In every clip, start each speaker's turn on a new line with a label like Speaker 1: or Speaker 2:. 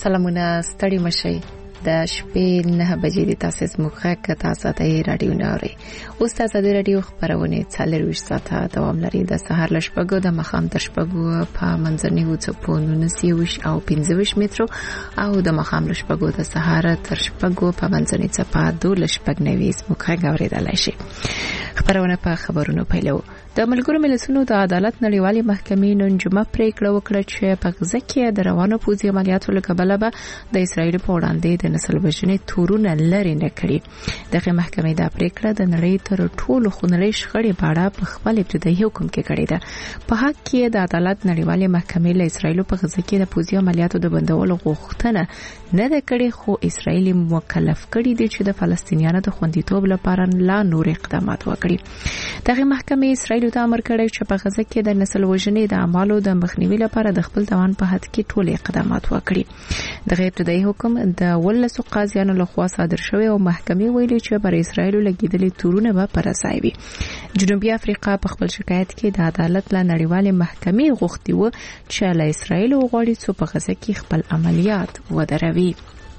Speaker 1: سلامونه ستړي مشي د شپې 9 بجې د تاسو مخه تاسو ته رادیو نوري اوس تاسو د رادیو خبرونه 40 ساعته دوام لري د سهار لشپګو د مخام تر شپګو په منځني وڅپونو نسیوش او 15 مترو او د مخام لشپګو د سهار تر شپګو په منځني چپا 2 لشپګ نويس مخه غوړېدل شي خبرونه په خبرونو پیلو د ملګرو ملتونو د عدالت نړیوالې محکمې نن جمعه پریکړه وکړه چې په غزه کې د روانو پوځي عملیاتو لکبله به د اسرایل په وړاندې د نسل وژنې تورونه لري نه کړي دغه محکمې د پریکړه د نړۍ تر ټولو خونړۍ شخړې په اړه په خپل ابتدایي حکم کې کړې ده په حق کې د عدالت نړیوالې محکمې له اسرایل په غزه کې د پوځي عملیاتو د بندولو غوښتنه نه ده کړې خو اسرایل مکلف کړي دي چې د فلسطینیانو د خوندیتوب لپاره لا نور اقدامات وکړي دغه محکمې اسرایل ته امر کړی چې په غزه کې د نسل وژنې د اعمالو د مخنیوي لپاره د خپل توان په حد کې ټول اقدامات وکړي دغه ابتدایي حکم د ولسو قاضیانو لخوا صادر شوی او محکمې ویلي چې پر اسرایل لګیدلې تورونه به پرځای وي جنوبي افریقا په خپل شکایت کې د عدالت له نړیوالې محکمې غوښتي و چې له اسرایل وغواړي چې په غزه کې خپل عملیات ودروي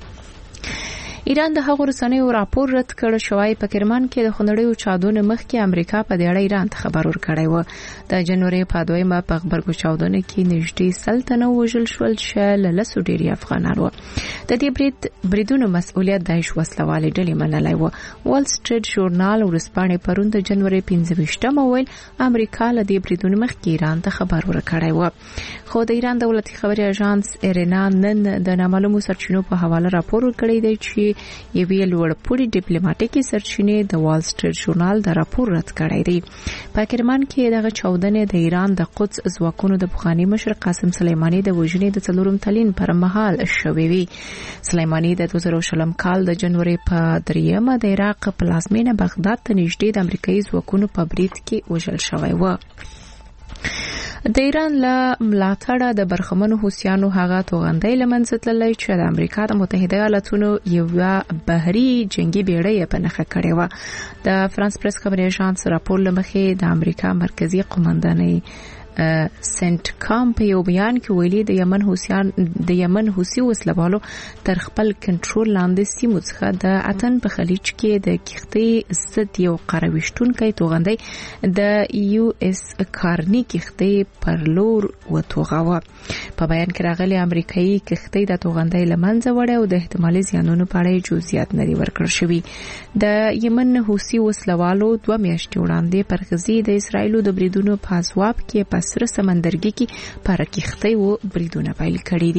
Speaker 1: ایران د هغو رسنیو راپور رد کړ شوی په کرمان کې د خونړیو چاودنو مخکې امریکا په دې اړه ایران ته خبر ورکړی و د جنوري په 2 په خبرګو چاودنو کې نږدې سلطنه وژل شول چې له ډیری افغانان و د دې بریدونو مسؤلیت داعش وسلوالې ډلې منلای و وال سټریټ ژورنال ورسپانې پرون د جنوري 15 ویل امریکا له دې بریدونو مخکې ایران ته خبر ورکړی و خو د ایران دولتي خبري اژانس ایرنا نن د نامعلومو سرچینو په حواله راپور ورکړی دی چې یوې لوړپوړي ډیپلوماټیکي سرچینې د وال سټریټ ژورنال د راپور رد کړی دی په کرمان کې دغه چاودنې د ایران د قدس ځواکونو د بخاري مشر قاسم سلیمانی د وژنې د څلورم تلین پر مهال شوې وي سلیمانی د 2020 کال د جنوري په 3 د عراق پلازمینه بغداد ته نږدې د امریکایي ځواکونو په برید کې وژل شوی و د ایران له ملاتړه د برخمنو حوثیانو هغه توغندۍ لمنځه تللی چې د امریکا د متحده ایالاتونو یو بحري جنگي بیړۍ په نخښه کړې و د فرانس پریس خبري اژانس راپور لمخې د امریکا مرکزی قومندانۍ سنت کام په یو بیان کې ویلي د یمن حوثي وسلوالو تر خپل کنټرول لاندې سیمو څخه د عدن په خلیج کې د کښتۍ ضد یو قرويشتونکي توغندۍ د یو اس کارني کښتۍ پر لور وتوغاوه په بیان کې راغلي امریکایي کښتۍ د توغندۍ لمنځه وړه او د احتمالي زیانونو په اړه جزئیات نه ورکړل شوی د یمن حوثي وسلوالو 2 میاشتې وړاندې پر غزي د اسرایلو د بریدونو په ځواب کې سره سمندرګي کې پارکېختي و بریدونه پیل کړی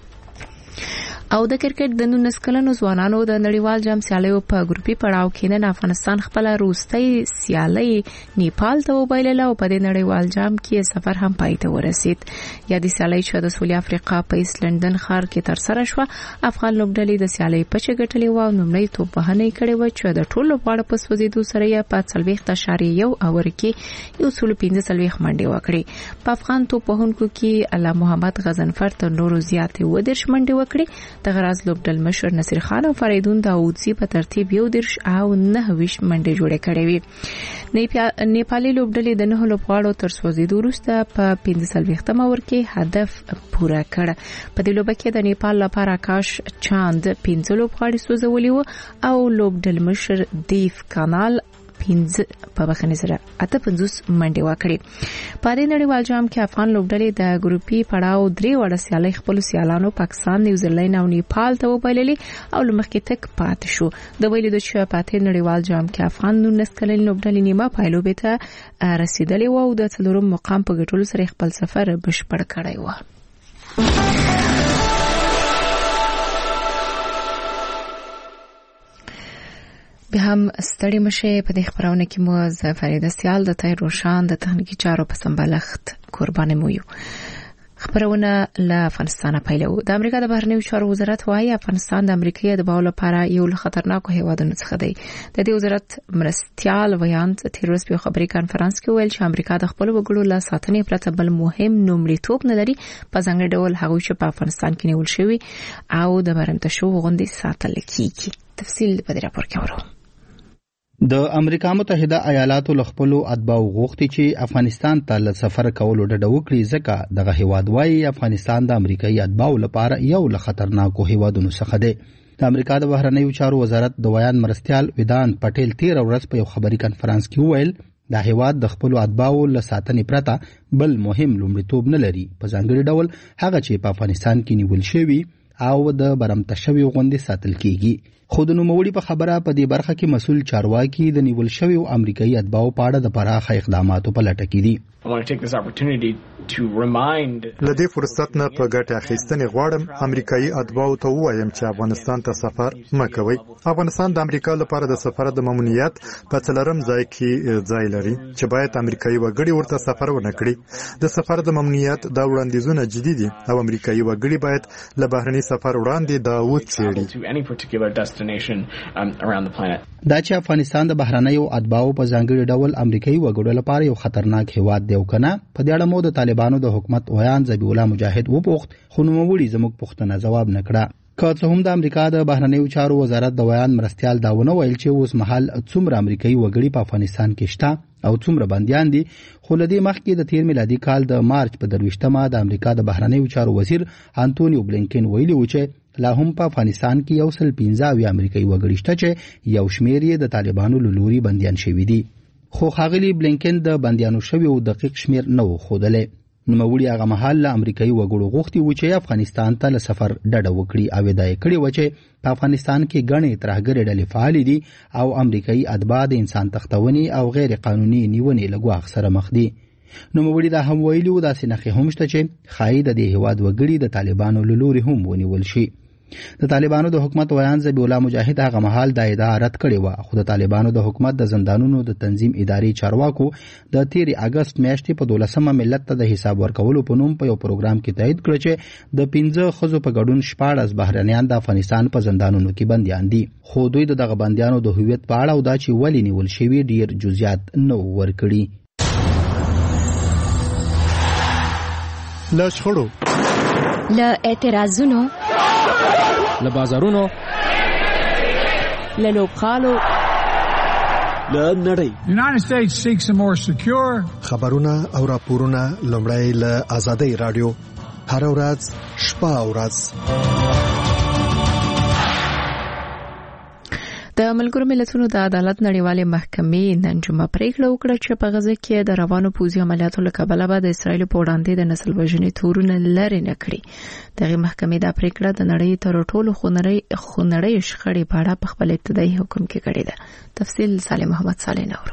Speaker 1: دي او د کرکټ د 19 کلنو ځوانانو د نړیوال جام سیالیو په ګروپي پړاو کې نن افغانستان خپل روستۍ سیالي نیپال ته وبایلله او په دې نړیوال جام کې سفر هم پای ته ورسید یا د سیالي چې د سویل افریقا په ایست لندن ښار کې تر سره شو افغان لوبډلې د سیالي په چګټلې و او نومړی توپ وهنه کړې و چې د ټولو پاړه په سوزیدو سره یې په 40.1 اور کې یو څول 15 منډه وکړي په افغان توپ وهونکو کې الله محمد غزنفر تر نورو زیاتې ودرش منډه وکړي د غراز لوبډل مشر نصیر خان او فریدون داوودزی په ترتیب یو درش او 9 منډه جوړه کړې وي نیپالي لوبډلې د 9 لوبغاړو تر سوزیدو وروسته په 15 اور کې هدف پوره کړ په دې لوبه کې د نیپال لپاره آکاش چاند 15 لوبغاړي سوزولي وو او لوبډل مشر دیف کانال 15 په بخنه سره 58 منډه وکړي په دې نړیوال جام کې افغان لوبډلې د ګروپي پړاو 3 وړه سیالي خپل سیالانو پاکستان نیوزیلند او نیپال ته وبایللې او لمخکې تک پات شو د ویلو د چې په دې نړیوال جام کې افغان 19 کلن لوبډلې نیمه پایلو به ته رسیدلې و او د څلورم مقام په ګټلو سره خپل سفر بشپړ کړی و به هم ستړي مشه په دې خبرونه کې مو ز فریده سیال د تای روشان د تخنیکی چارو په سمبالښت قرباني مو یو خبرونه له افغانستان پیلو د امریکا د بهرنیو چارو وزارت وايي افغانستان د امریکای د باور لپاره یو خطرناک هیوادونو څخه دی د دې وزارت مرستيال ویانت تیروس په خبري کانفرنس کې ویل چې امریکا د خپل وګړو له ساتنې پرته بل مهم نومړیتوب نه لري په څنګه ډول هغه چې په افغانستان کې نیول شوی او د برنته شو غونډې ساتل کیږي تفصیل په دې راپور کې ورو
Speaker 2: د امریکا متحده ایالاتو لخپلو اتباعو غوښتي چې افغانستان ته له سفر کولو ډډه وکړي ځکه دغه هیواد وايي افغانستان د امریکایي اتباعو لپاره یو له خطرناکو هیوادونو څخه دی. د امریکا د بهرنیو چارو وزارت د ویان مرستیال ودان پټیل 13 ورځ په یو خبري کانفرنس کې وویل دا هیواد د خپلو اتباعو له ساتنې پرته بل مهم لومړیتوب نه لري، په ځانګړي ډول هغه چې په افغانستان کې نیول شوي او د برمته شوي غوندې ساتل کیږي. خو د نوموړي په خبره په دې برخه کې مسؤل چارواکي د نیول شویو امریکایي اتباعو په اړه د پراخه اقداماتو په لټه کې دي.
Speaker 3: له دې فرصت نه په ګټه اخیستنې غواړم امریکایي اتباعو ته ووایم چې افغانستان ته سفر مه کوئ. افغانستان د امریکا لپاره د سفر د ممنوعیت په 4م ځای کې ځای لري چې باید امریکایي وګړي ورته سفر ونه کړي. د سفر د ممنوعیت دا وړاندیزونه جدي دي او امریکایي وګړي باید له بهرني سفر وړاندې دا وڅېړي.
Speaker 2: دا چې افغانستان د بهرنیو اتباعو په ځانګړي ډول امریکایي وګړو لپاره یو خطرناک هیواد دی او کنه، په دې اړه مو د طالبانو د حکومت ویان ذبیح الله مجاهد وپوښت، خو نوموړي زموږ پوښتنه جواب نه کړه. که څه هم د امریکا د بهرنیو چارو وزارت د ویان مرستیال دا ونه ویل چې اوس مهال څومره امریکایي وګړي په افغانستان کې شته او څومره بنديان دي، خو لدې مخکې د 13 میلادي کال د مارچ په 23مه د امریکا د بهرنیو چارو وزیر انټونیو بلینکن ویلي و چې لا هم په افغانستان کې یو سل 15 امریکایي وګړي شته چې یو شمېر یې د طالبانو له لوري بنديان شوي دي. خو ښاغلي بلینکن د بنديانو شویو دقیق شمېر نه و ښودلی. نوموړي هغه مهال له امریکایي وګړو غوښتي و چې افغانستان ته له سفر ډډه وکړي او ادعا کړې و چې په افغانستان کې ګڼې ترهګرې ډلې فعال دي او امریکایي اتباع د انسان تختونې او غیر قانوني نیونې له ګواښ سره مخ دي. نوموړي دا هم ویلي و داسې نښې هم شته چې ښایي د دې هیواد وګړي د طالبانو له لوري هم ونیول شي. د طالبانو د حکومت ویان ذبیح الله مجاهد هغه مهال دا ادعا رد کړې و، خو د طالبانو د حکومت د زندانونو د تنظیم ادارې چارواکو د 13 اگست میاشتې په 12مه ملت ته د حساب ورکولو په نوم په یو پروګرام کې تایید کړ چې د 15 ښځو په ګډون 14 بهرنیان د افغانستان په زندانونو کې بنديان دي، خو دوی دغه بنديانو د هویت په اړه او دا چې ولې نیول شوي ډیر جزئیات نه ورکړي.
Speaker 3: له شخړو،
Speaker 4: له اعتراضونو،
Speaker 5: له بازارونو،
Speaker 4: له لوبغالو،
Speaker 5: له نړۍ.
Speaker 6: United States seeks a more secure.
Speaker 3: خبرونه او راپورونه لومړی له آزادۍ رادیو هر ورځ شپه او ورځ.
Speaker 1: د ملګرو ملتونو د عدالت نړیوالې محکمې نن جمعه پریکړه وکړه چې په غزه کې د روانو پوځي عملیاتو له کبله به د اسرایل په وړاندې د نسل وژنې تورونه لرې نه کړي. دغه محکمې دا پریکړه د نړۍ تر ټولو خونړۍ شخړې په اړه په خپل ابتدایي حکم کې کړې ده. تفصیل سالم محمد صالح نورو.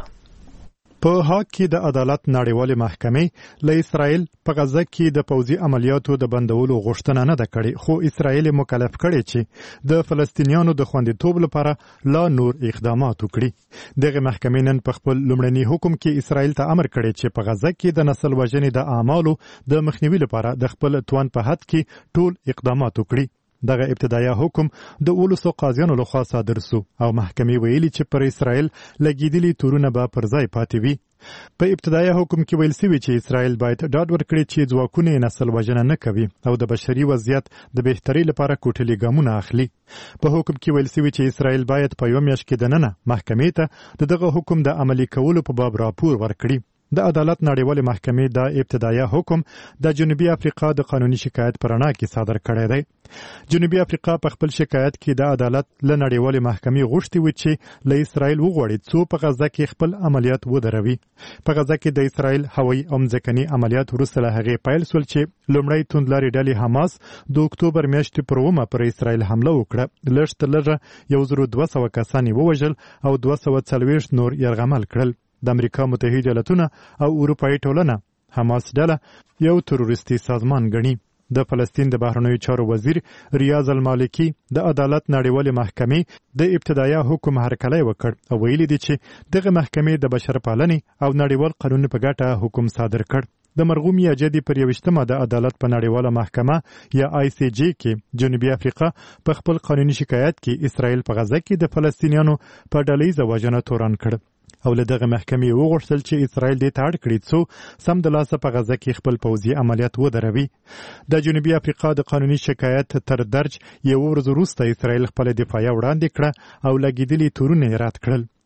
Speaker 3: په هاګ کې د عدالت نړیوالې محکمې له اسرائیل په غزه کې د پوځي عملیاتو د بندولو غوښتنه نه ده کړې، خو اسرائیل مکلف کړي چې د فلسطینیانو د خوندیتوب لپاره لا نور اقدامات وکړي. دغه محکمې نن په خپل لومړني حکم کې اسرائیل ته امر کړی چې په غزه کې د نسل وژنې د اعمالو د مخنیوي لپاره د خپل توان په حد کې ټول اقدامات وکړي. دغه ابتدایي حکم د 1200 قاضیانو لخوا صادر شو او محکمې ویلي چې پر اسرائیل لګیدلي تورونه به پر ځای پاتې وي. په ابتدایي حکم کې ویل شوی چې اسرائیل باید ډاډ ورکړي چې ځواکونه نسل وژنه نه کوي او د بشري وضعیت د بهتري لپاره کوټلي ګامونه اخلي. په حکم کې ویل شوی چې اسرائیل باید په یو میاشت کې دننه محکمې ته دغه حکم د عملي کولو په باب راپور ورکړي. د عدالت نړیوالې محکمې د ابتدایي حکم د جنوبي افریقا د قانوني شکایت پر اړه کې صادر کړی دی. جنوبي افریقا په خپل شکایت کې د عدالت له نړیوالې محکمې غوښتي و چې له اسرائیل وغواړي څو په غزه کې خپل عملیات ودروي. په غزه کې د اسرائیل هوایي او ځمکني عملیات وروسته له هغې پیل شول چې لومړی توندلارې ډلې حماس د اکتوبر میاشتې پر 9 پر اسرائیل حمله وکړه. لږ تر لږه 1200 کسان ووژل او 240 نور یرغمل کړل. د امریکا متحده ایالاتونه او اروپایي ټولنه حماس ډله یو تروریستي سازمان ګڼي. د فلسطین د بهرنیو چارو وزیر ریاض المالکی د عدالت نړیوالې محکمې د ابتدایي حکم هرکلی وکړ او ویلي دي چې دغه محکمې د بشرپالنې او نړیوال قانون په ګټه حکم صادر کړ. د مرغوم یاجدي پر 21مه د عدالت په نړیواله محکمه یا ICJ کې جنوبي افریقا په خپل قانوني شکایت کې اسرائیل په غزه کې د فلسطینیانو په ډلهیزه وژنه تورن کړ او له دغه محکمې وغوښتل چې اسرائیل دې ته اړ کړي څو سم د لاسه په غزه کې خپل پوځي عملیات ودروي. د جنوبي افریقا د قانوني شکایت تر درج یو ورځ وروسته اسرائیل خپل دفاعیه وړاندې کړه او لګیدلي تورونه رد کړل.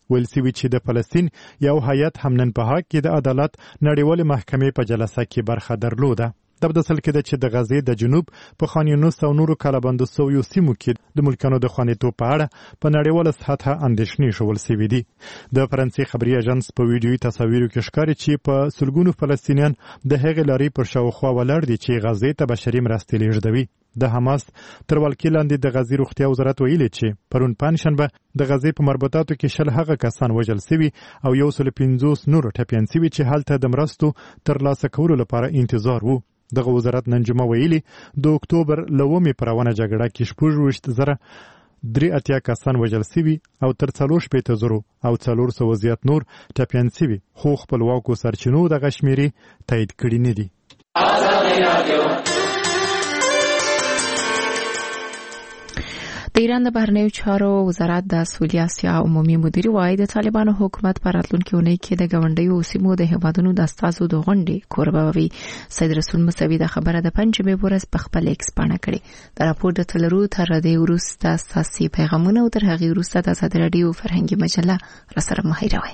Speaker 3: ویل سوي چې د فلسطین یو هیئت هم نن په هاګ کې د عدالت نړیوالې محکمې په جلسه کې برخه درلوده. د بدسل کې د چې د غزې د جنوب په خان یونس او نورو کلابندو سویو سیمو کې د ملکانو د خوانیتو په اړه په نړیواله سطحه اندېښنې شول سوي دي. د فرانسې خبري اژانس په ویډیوي تصاویرو کې ښکاري چې په سلګونو فلسطینیان د هغې لارې پر شاوخوا ولاړ دي چې غزې ته بشري مرستې لیږدوي. د حماس تر ولکې لاندې د غزې روغتیا وزارت ویلي چې پرون پنجشنبه د غزې په مربوطاتو کې 10 هغه کسان وژل سوي او 150 نور ټپیان سوي چې هلته د مرستو ترلاسه کولو لپاره انتظار وو. دغه وزارت نن جمعه ویلي د اکتوبر لومې پر روانه جګړه کې 63 کسان وژل سوي او تر 450 او 400 زیات نور ټپیان سوي، خو خپلواکو سرچینو دغه شمیرې تایید کړي نه دي.
Speaker 1: د ایران د بهرنیو چارو وزارت د سویلي اسیا عمومي مدیر وايي د طالبانو حکومت پر راتلونکي اونۍ کې د ګاونډیو سیمو د هیوادونو د استازو د غونډې کوربه وي. سید رسول موسوي د خبره د پنځمې ورځ په خپل ایکس باندې کړې. د راپور د تلرو تر دې وروسته ساسي پیغامونه او تر هغې وروسته د ازادي راډیو فرهنګي مجله را سره مهیروي.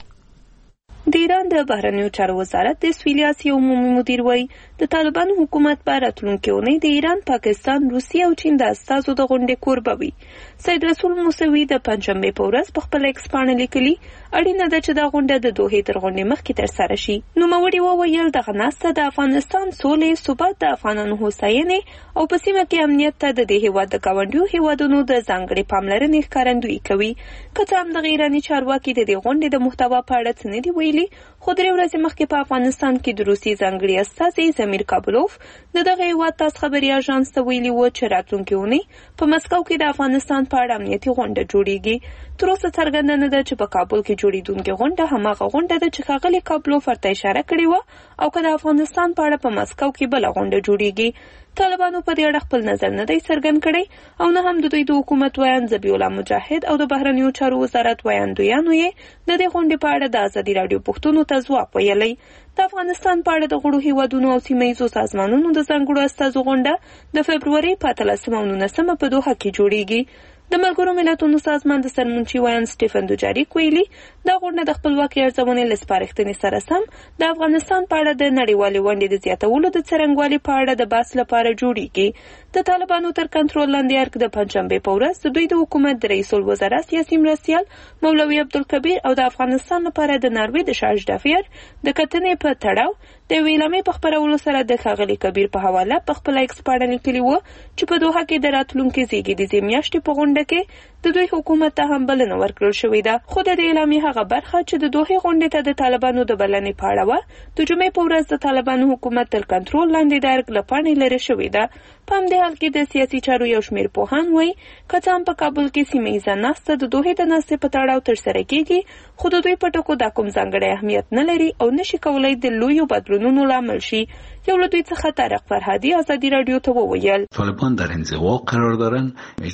Speaker 4: د ایران د بهرنیو چارو وزارت د سویلي اسیا عمومي مدیر وايي د طالبانو حکومت په راتلونکي اونۍ د ایران، پاکستان، روسیه او چین د استازو د غونډې کوربه وي. سید رسول موسوي د پنځمې په ورځ په خپل ایکس باندې لیکلي اړینه ده چې دا غونډه د دوحې تر غونډې مخکې ترسره شي. نوموړي وویل دغه ناسته د افغانستان سولې، ثبات، د افغانانو هوساینې او په سیمه کې امنیت ته د دې هیواد د ګاونډیو هیوادونو د ځانګړې پاملرنې ښکارندویي کوي. که څه هم دغه ایراني چارواکي د دې غونډې د محتوا په اړه څه نه دي ویلي، خو 3 ورځې مخکې په افغانستان کې د روسي ځانګړي استازي زمیر کابلوف د دغه هیواد تاس خبري اژانس ته ویلي و چې راتلونکي اونۍ په مسکو کې د افغانستان په اړه امنیتي غونډه جوړیږي. تر اوسه څرګنده نه ده چې په کابل کې جوړیدونکې غونډه هماغه غونډه ده چې ښاغلي کابلوف ورته اشاره کړې وه او که د افغانستان په اړه په مسکو کې بله غونډه جوړیږي. طالبانو په دې اړه خپل نظر نه دی څرګند کړی او نه هم د دوی د حکومت ویان ذبیح الله مجاهد او د بهرنیو چارو وزارت ویاندویانو یې د دې غونډې په اړه د ازادي راډیو پوښتنو ته ځواب ویلی. د افغانستان په اړه د غړو هیوادونو او سیمهییزو سازمانونو د ځانګړو استازو غونډه د فبروري په 13 او 19 په دوحه کې جوړیږي. د ملګرو ملتونو سازمان د سرمنشي ویان سټیفن دوجاریک ویلي دا غونډه د خپلواکۍ ارزونې له سپارښتنې سره سم د افغانستان په اړه د نړیوالې ونډې د زیاتولو د څرنګوالي په اړه د بحث لپاره جوړیږي. د طالبانو تر کنټرول لاندې ارګ د پنځمبې په ورځ د دوی د حکومت د رئیس الوزرا سیاسي مرستیال مولوي عبدالکبیر او د افغانستان لپاره د ناروې د شارج ډافیر د کتنې په تړاو د ویلامې په خبرولو سره د ښاغلي کبیر په حواله په خپل ایکس باندې لیکلي و چې په دوحه کې د راتلونکي زیږیدیزې میاشتې په غونډه کې د دوی حکومت ته هم بلنه ورکړل شوې ده. خو د اعلامیې هغه برخه چې د دوحې غونډې ته د طالبانو د بلنې په اړه وه د جمعې په ورځ د طالبانو حکومت تر کنټرول لاندې د ارګ له پاڼې لرې شوې ده. په همدې حال کې د سیاسي چارو یو شمېر پوهان وایي که څه هم په کابل کې سیمه ییزه ناسته د دوحې د ناستې په تړاو ترسره کېږي، خو د دوی په ټکو دا کوم ځانګړی اهمیت نه لري او نشي کولی د لویو بدلونونو لامل شي. یو له دوی څخه طارق فرهادي ازادي راډیو ته وویل
Speaker 7: طالبان در انزوا قرار دارن.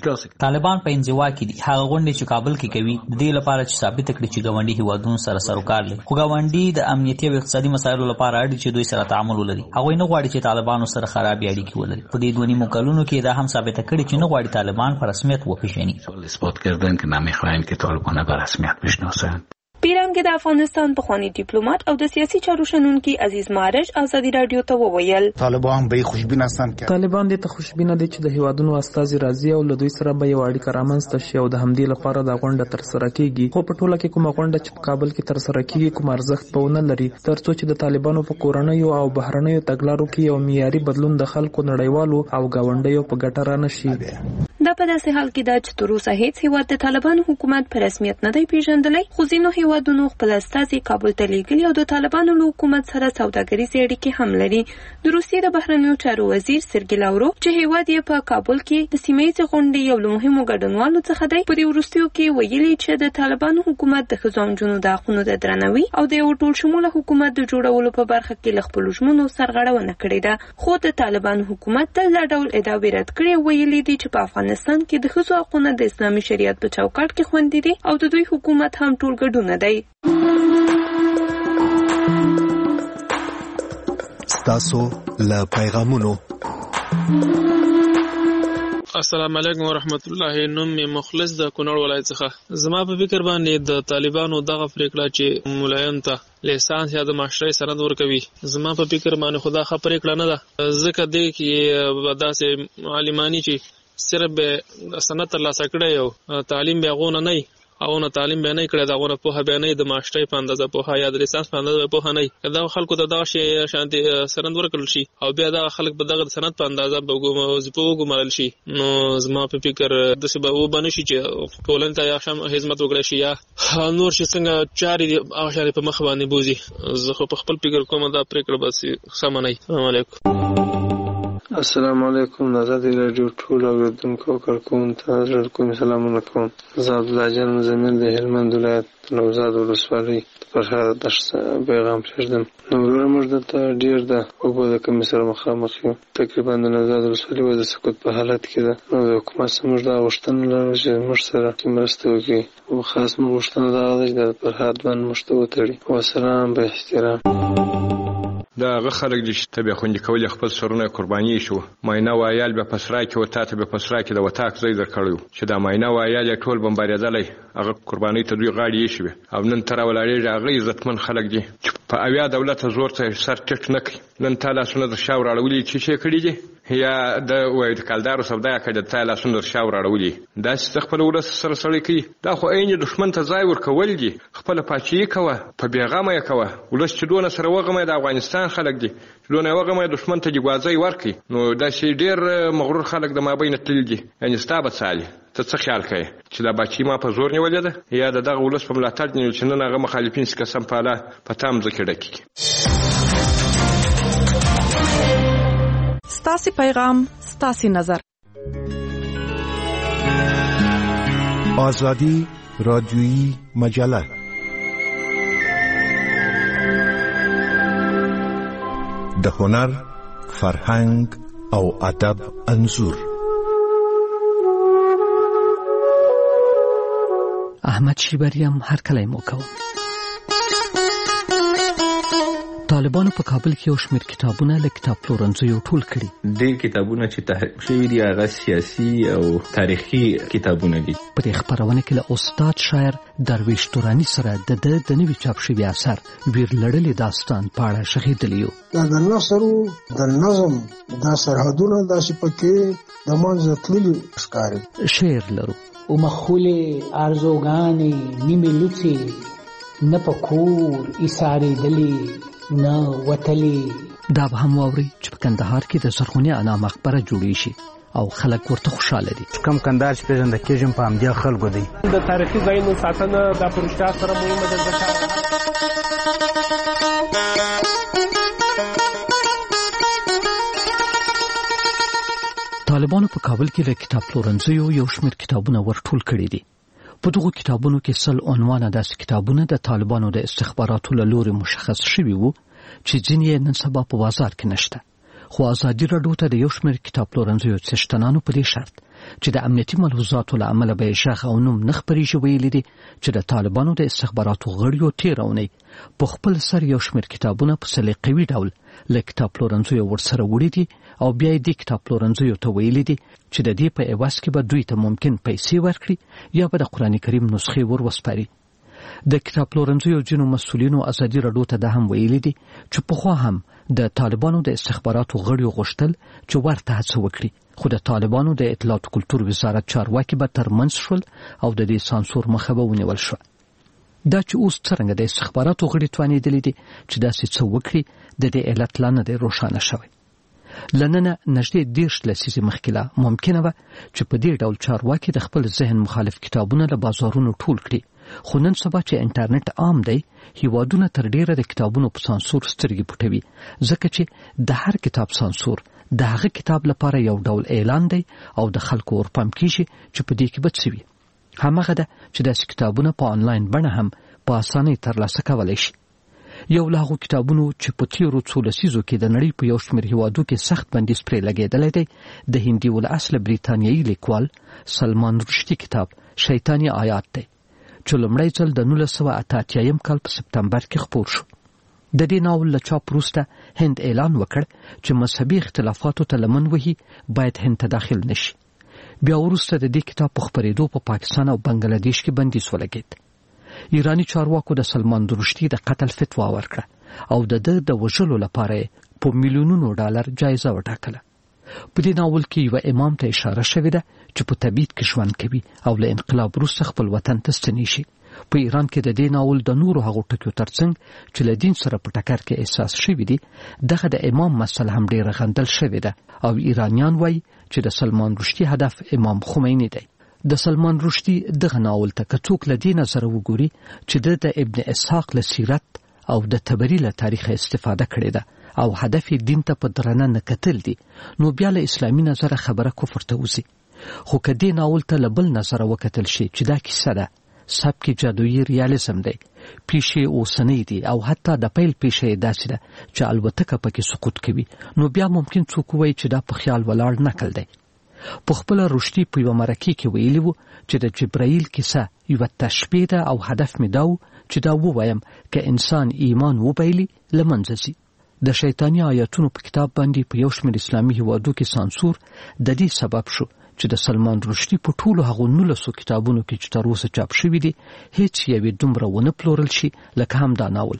Speaker 8: طالبان په انزوا کې دي. هغه غونډې چې کابل کې کوي د دې لپاره چې ثابت کړي چې ګاونډي هیوادونو سره سروکار لري، خو ګاونډي د امنیتي او اقتصادي مسایلو لپاره اړ دي چې دوی سره تعامل ولري. هغه نه غواړي چې طالبانو سره خراب اړیکې ولري. په دې 2 کلونو کې دا هم ثابت کړي چې نه غواړي طالبان په رسمیت وپیژني.
Speaker 7: اثبات کردن که نمیخواهند که طالبان به رسمیت بشناسند.
Speaker 4: پیران کې د افغانستان پخوانی ډیپلوماټ او د سیاسي چارو شنونکي عزیز مارج ازادي راډیو ته وویل
Speaker 9: طالبان به خوشبین هستند که
Speaker 10: طالبان دې ته خوشبین دي چې د هیوادونو استازي راځي او له دوی سره به یو اړیکه رامنځته شي او د همدې لپاره د غونډه تر سره کیږي. خو په ټوله کې کومه غونډه چې په کابل کې تر سره کیږي کوم ارزښت به نه لري ترڅو چې د طالبانو په کورنیو او بهرنیو تګلارو کې یو معیاري بدلون د خلکو نړیوالو او ګاونډیو په ګټه را نشي.
Speaker 4: دا په داسې حال کې ده چې تر اوسه هیڅ هیواد د طالبانو حکومت په رسمیت نه دی پیژندلی، خو ځینو هیوادونو خپل استازي کابل ته لیږلي او د طالبانو له حکومت سره سوداګریزې اړیکې هم لري. د روسیې د بهرنیو چارو وزیر سرګی لاوروف چې هیواد یې په کابل کې د سیمه ییزې غونډې یو له مهمو ګډونوالو څخه دی، په دې وروستیو کې ویلي چې د طالبانو حکومت د ښځو او نجونو د حقونو د درناوي او د یو ټول شموله حکومت د جوړولو په برخه کې له خپلو ژمنو سرغړونه کړې ده. خو د طالبانو حکومت تل دا ډول ادعاوې رد کړې، ویلي دي چې په افغانستان کې د ښځو حقونه د اسلامي شریعت په چوکاټ کې خوندي دي او د دوی حکومت هم ټول ګډون دی.
Speaker 11: ستاسو له پیغامونو السلام علیکم ورحمت الله. نوم می مخلص د کونړ ولایت څخه. زما په فکر باندې د طالبانو دغه پریکړه چې مولایانو ته لیسانس یا د ماشټرۍ سند ورکوي، زما په فکر باندې خدا ښه پریکړه نه ده. ځکه دې کې داسې عالمانی چې صرف به سند ترلاسه کړی او تعلیم به هغونه نه او نه تعلیم به نه کړی، دغه پوهه به نه د ماشټرۍ په اندازه پوهه یا د لیسانس په اندازه پوهه نه. دا خلکو ته دغه شی شانتي سند ورکړل شي او بیا دا خلک په دغه سند په اندازه وظیفه وګمارل شي، نو زما په فکر د څه به وبنه شي چې ټولنې ته یا شم خدمت وکړي شي یا نور شي څنګه چاري هغه شاري په مخ باندې بوزي. زه خو په خپل فکر کوم دا پریکړه بس سم نه. السلام علیکم.
Speaker 12: السلام علیکم. آزادی رادیو ټول اوریدونکو کارکونکو ته کوم سلامونه کوم. زه عبدالله جان مزمل د هلمند ولایت نوزاد ولسوالۍ فرهاد دشت پیغام پرېږدم. نو وروره موږ دلته ډېر د اوبو د کمۍ سره مخامخ یو. تقریبا د نوزاد ولسوالۍ د سقوط په حالت کې ده. نو د حکومت څخه موږ دا غوښتنه لرو چې موږ سره مرسته وکړي او خاص موږ غوښتنه دا ده چې د فرهاد بند موږ ته وتړي. وسلام به احترام.
Speaker 13: دا هغه خلک دي چې ته بیا خوندي کول خپل سرونه قرباني شو. ماینه وایال به پسرا کې وتا ته به پسرا کې د وتاک ځای در کړو چې دا ماینه وایال ټول بمباریدلې هغه قرباني ته دوی غاړي شي او نن تر ولاړې هغه عزتمن خلک دي چې په اویا دولت زور ته سر ټټ نه کوي. نن تعالی سونه د شاور اړولې چې کړي دي یا د وای د کالدارو سودا کړه تعالی سونه د شاور اړولې دا چې خپل ورس سره سړی کوي. دا خو عین دښمن ته ځای ورکول دي. خپل پاچی کوه په بیغامه کوه ولس چې دونه سره وغمه د افغانستان خلک دي دونه وغمه دښمن ته جوازي ورکي. نو دا شي ډیر مغرور خلک د مابین تل دي. یعنی ستابه سالي ته څه خیال کوي چې دا بچی ما په زور نیولې ده یا دغه ولس په ملاتړ نیول چې نن هغه مخالفین څخه سم پاله په تام ځکه ډکی.
Speaker 14: ستاسي پیغام ستاسي نظر.
Speaker 15: آزادی رادیویی مجله د هنر، فرهنګ او ادب انځور.
Speaker 16: احمد شیبریم هر کله مو کوم. طالبانو په کابل کې یو شمېر کتابونه له کتاب پلورنځیو ټول کړي. ډېر کتابونه چې تحریف شوي دي هغه سیاسي او تاریخي کتابونه دي. په دې خپرونه کې له استاد شاعر درویش تورانی سره د نوي چاپ شوي اثر ویر لړلې داستان په اړه شخیدلی یو.
Speaker 17: د نثر د نظم د سرحدونه داسې پکې د منځ تللي ښکاري.
Speaker 16: شعر لرو
Speaker 18: او مخول ارزوگانی نیمه لوچی نه پکور ایساری دلی نه وتلی.
Speaker 16: دا به هم واوري چې په کندهار کې د زرغونې انا مقبره جوړې شي او خلک ورته خوشاله دي.
Speaker 19: کم کندهار چې پیژنده کېږم په همدې خلکو دی.
Speaker 20: د تاریخي ځایونو ساتنه د پرشتیا سره مهمه ده.
Speaker 16: طالبانو په کابل کې له کتاب پلورنځیو یو شمېر کتابونه ورټول کړي دي. په دغو کتابونو کې 100 عنوانه داسې کتابونه د طالبانو د استخباراتو له لوري مشخص شوي وو چې ځینې یې نن سبا په بازار کې نشته. خو ازادي راډیو ته د یو شمېر کتاب پلورنځیو څښتنانو په دې شرط چې د امنیتي ملحوظاتو له امله به یې شاخ او نوم نه خپرېږي ویلي دي چې د طالبانو د استخباراتو غړیو تېره اونۍ په خپل سر یو شمېر کتابونه په سلیقوي ډول له کتاب پلورنځیو ورسره وړي دي او بیا یې دې کتاب پلورنځیو ته ویلي دي چې د دې په عوض کې به دوی ته ممکن پیسې ورکړي یا به د قرآن کریم نسخې ور وسپاري. د کتاب پلورنځیو ځینو مسؤلینو ازادي راډیو ته دا هم ویلي دي چې پخوا هم د طالبانو د استخباراتو غړیو غوښتل چې ورته هڅه وکړي، خو د طالبانو د اطلاعات او کلتور وزارت چارواکي به ترمنځ شول او د دې سانسور مخه به ونیول شوه. دا چې اوس څرنګه د استخباراتو غړي توانېدلي دي چې داسې څه وکړي د دې علت لا نه دی روښانه شوی. لننه نږدې 10 لسیزې مخکې لا ممکنه وه چې په دې ډول چارواکي د خپل ذهن مخالف کتابونه له بازارونو ټول کړي، خو نن سبا چې انټرنیټ عام دی هیوادونه تر ډیره د کتابونو په سانسور سترګې پټوي، ځکه چې د هر کتاب سانسور د هغه کتاب لپاره یو ډول اعلان دی او د خلکو ورپام کیږي چې په دې کې به څه وي. هماغه ده چې داسې کتابونه په آنلاین بڼه هم په اسانۍ ترلاسه کولی شي. یو له هغو کتابونو چې په تیرو څو لسیزو کې د نړۍ په یو شمېر هیوادو کې سخت بندیز پرې لګېدلی دی د هندي الاصله بریتانیایي لیکوال سلمان رشدي کتاب شیطاني آیات دی چې لومړی ځل د 1988 کال په سپتمبر کې خپور شو. د دې ناول له چاپ وروسته هند اعلان وکړ چې مذهبي اختلافاتو ته لمن وهي باید هند ته داخل نشي. بیا وروسته د دې کتاب په خپرېدو په پاکستان او بنگلاديش کې بندیز ولګېد. ایرانی چارواکو د سلمان رشدي د قتل فتوا ورکړه او د وژلو لپاره په میلیونونو ډالر جایزه وټاکله. په دې ناول کې یو امام ته اشاره شوې ده چې په تبعید کې ژوند کوي او له انقلاب وروسته خپل وطن ته ستنې شي. په ایران کې د دې ناول د نورو هغو ټکیو ترڅنګ چې له دین سره په ټکر کې احساس شوي دي، دغه د امام مسله هم ډېره غندل شوې ده او ایرانیان وایي چې د سلمان رشدي هدف امام خمیني دی. د سلمان رشدي دغه ناول ته که څوک له دې نظره وګوري چې د ابن اسحاق له سیرت او د تبری له تاریخ استفاده کړې ده او هدف دین ته په درنه نه کتل دي، نو بیا له اسلامي نظره خبره کفر ته وځي. خو که دې ناول ته له بل نظره وکتل شي چې دا کیسه ده، سبک جادویي ریالیزم دی، پیښې اوسنۍ دي او حتی د پیل پیښې داسې ده چې الوتکه پکې سقوط کوي، نو بیا ممکن څوک وایي چې دا په خیال ولاړ نقل دی. په خپله رشدي په یوه مرکې کې ویلي وو چې د جبرائیل کیسه یوه تشبیه ده او هدف مې دا و چې دا ووایم که انسان ایمان وبایلي له منځه ځي. د شیطانی آیاتونو په کتاب باندې په یو شمېر اسلامي هیوادو کې سانسور د دې سبب شو چې د سلمان رشدي په ټولو هغو 19 کتابونو کې چې تر اوسه چاپ شوي دي هیڅ یوې دومره ونه پلورل شي لکه هم دا ناول.